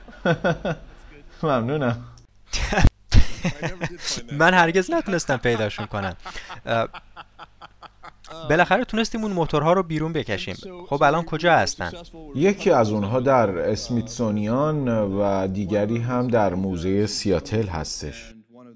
ممنونم. من هرگز نتونستم پیداشون کنم. بالاخره تونستیم اون موتورها رو بیرون بکشیم. خب الان کجا هستن؟ یکی از اونها در اسمیتسونیان و دیگری هم در موزه سیاتل هستش.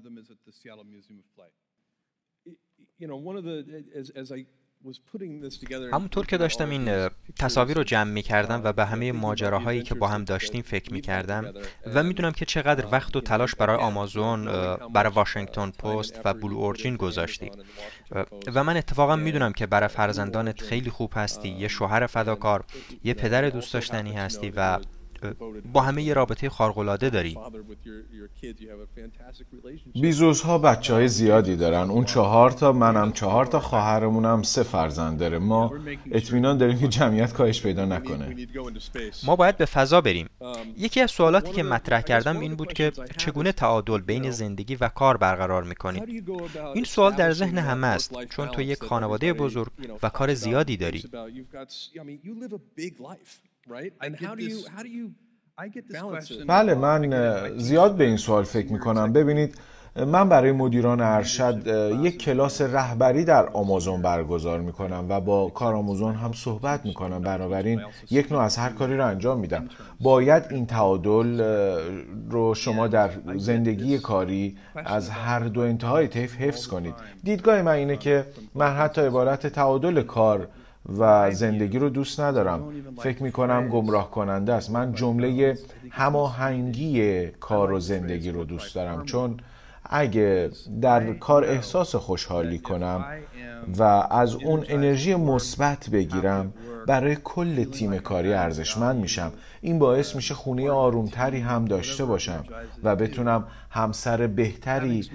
همونطور که داشتم این تصاویر رو جمع می‌کردم و به همه ماجراهایی که با هم داشتیم فکر می‌کردم و می‌دونم که چقدر وقت و تلاش برای آمازون، برای واشنگتن پست و بلو اورجین گذاشتی و من اتفاقا می‌دونم که برای فرزندانت خیلی خوب هستی، یه شوهر فداکار، یه پدر دوست داشتنی هستی و با همه یه رابطه خارق‌العاده داری. بیزوس‌ها بچه‌های زیادی دارن. اون 4 تا، منم 4 تا، خواهرمونم 3 فرزند داره. ما اطمینان داریم که جمعیت کاهش پیدا نکنه. ما باید به فضا بریم. یکی از سوالاتی که مطرح کردم این بود که چگونه تعادل بین زندگی و کار برقرار می‌کنید؟ این سوال در ذهن همه است چون تو یک خانواده بزرگ و کار زیادی داری. بله، من زیاد به این سوال فکر میکنم. ببینید، من برای مدیران ارشد یک کلاس رهبری در آمازون برگزار میکنم و با کارآموزان هم صحبت میکنم. بنابراین یک نوع از هر کاری رو انجام میدم. باید این تعادل رو شما در زندگی کاری از هر دو انتهای طیف حفظ کنید. دیدگاه من اینه که من حتی عبارت تعادل کار و زندگی رو دوست ندارم. فکر میکنم گمراه کننده است. من جمله هماهنگی کار و زندگی رو دوست دارم، چون اگه در کار احساس خوشحالی کنم و از اون انرژی مثبت بگیرم، برای کل تیم کاری ارزشمند میشم. این باعث میشه خونه آرومتری هم داشته باشم و بتونم همسر بهتری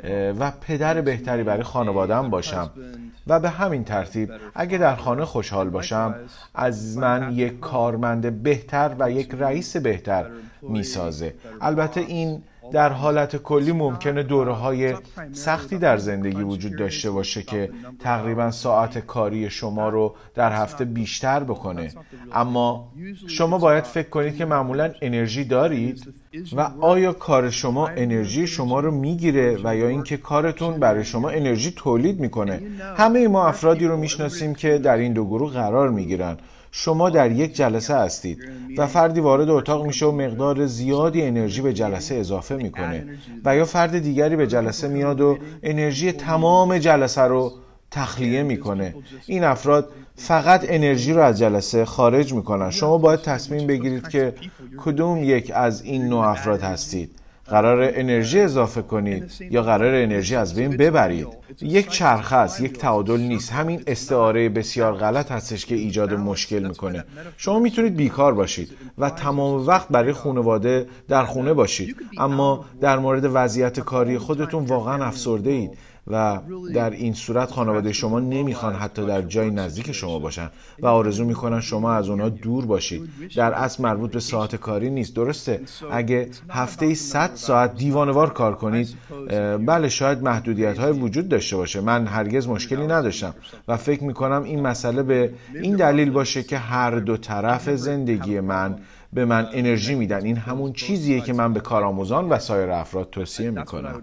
و پدر بهتری برای خانواده‌ام باشم و به همین ترتیب اگه در خانه خوشحال باشم، از من یک کارمند بهتر و یک رئیس بهتر میسازه. البته این در حالت کلی ممکنه دوره‌های سختی در زندگی وجود داشته باشه که تقریبا ساعت کاری شما رو در هفته بیشتر بکنه، اما شما باید فکر کنید که معمولاً انرژی دارید و آیا کار شما انرژی شما رو میگیره و یا اینکه کارتون برای شما انرژی تولید میکنه. همه ما افرادی رو میشناسیم که در این دو گروه قرار میگیرن. شما در یک جلسه هستید و فردی وارد اتاق میشه و مقدار زیادی انرژی به جلسه اضافه میکنه و یا فرد دیگری به جلسه میاد و انرژی تمام جلسه رو تخلیه میکنه. این افراد فقط انرژی رو از جلسه خارج میکنن. شما باید تصمیم بگیرید که کدوم یک از این نوع افراد هستید. قرار انرژی اضافه کنید یا قرار انرژی از بین ببرید؟ یک چرخه است، یک تعادل نیست. همین استعاره بسیار غلط هستش که ایجاد مشکل میکنه. شما میتونید بیکار باشید و تمام وقت برای خانواده در خونه باشید، اما در مورد وضعیت کاری خودتون واقعا افسرده اید و در این صورت خانواده شما نمیخوان حتی در جای نزدیک شما باشن و آرزو میکنن شما از اونا دور باشید. در اصل مربوط به ساعت کاری نیست. درسته اگه هفته‌ای 100 ساعت دیوانه‌وار کار کنید، بله شاید محدودیت‌های وجود داشته باشه. من هرگز مشکلی نداشتم و فکر میکنم این مسئله به این دلیل باشه که هر دو طرف زندگی من به من انرژی میدن. این همون چیزیه که من به کارآموزان و سایر افراد توصیه میکنم.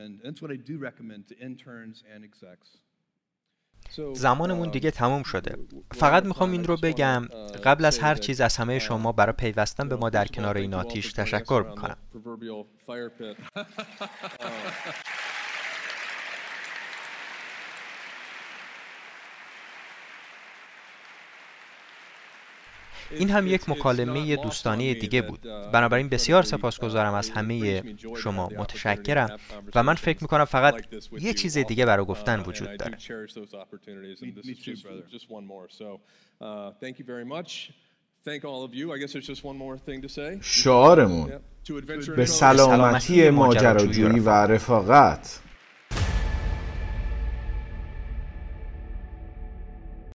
زمانمون دیگه تموم شده. فقط میخوام این رو بگم، قبل از هر چیز از همه شما برای پیوستن به ما در کنار این آتیش تشکر میکنم. این هم یک مکالمه دوستانه دیگه بود. بنابراین بسیار سپاسگزارم از همه شما. متشکرم و من فکر میکنم فقط یه چیز دیگه برای گفتن وجود داره. thank all of you. I guess there's just one more thing to say. شعارمون Yeah. To adventure به and سلامتی ماجراجویی و رفاقت.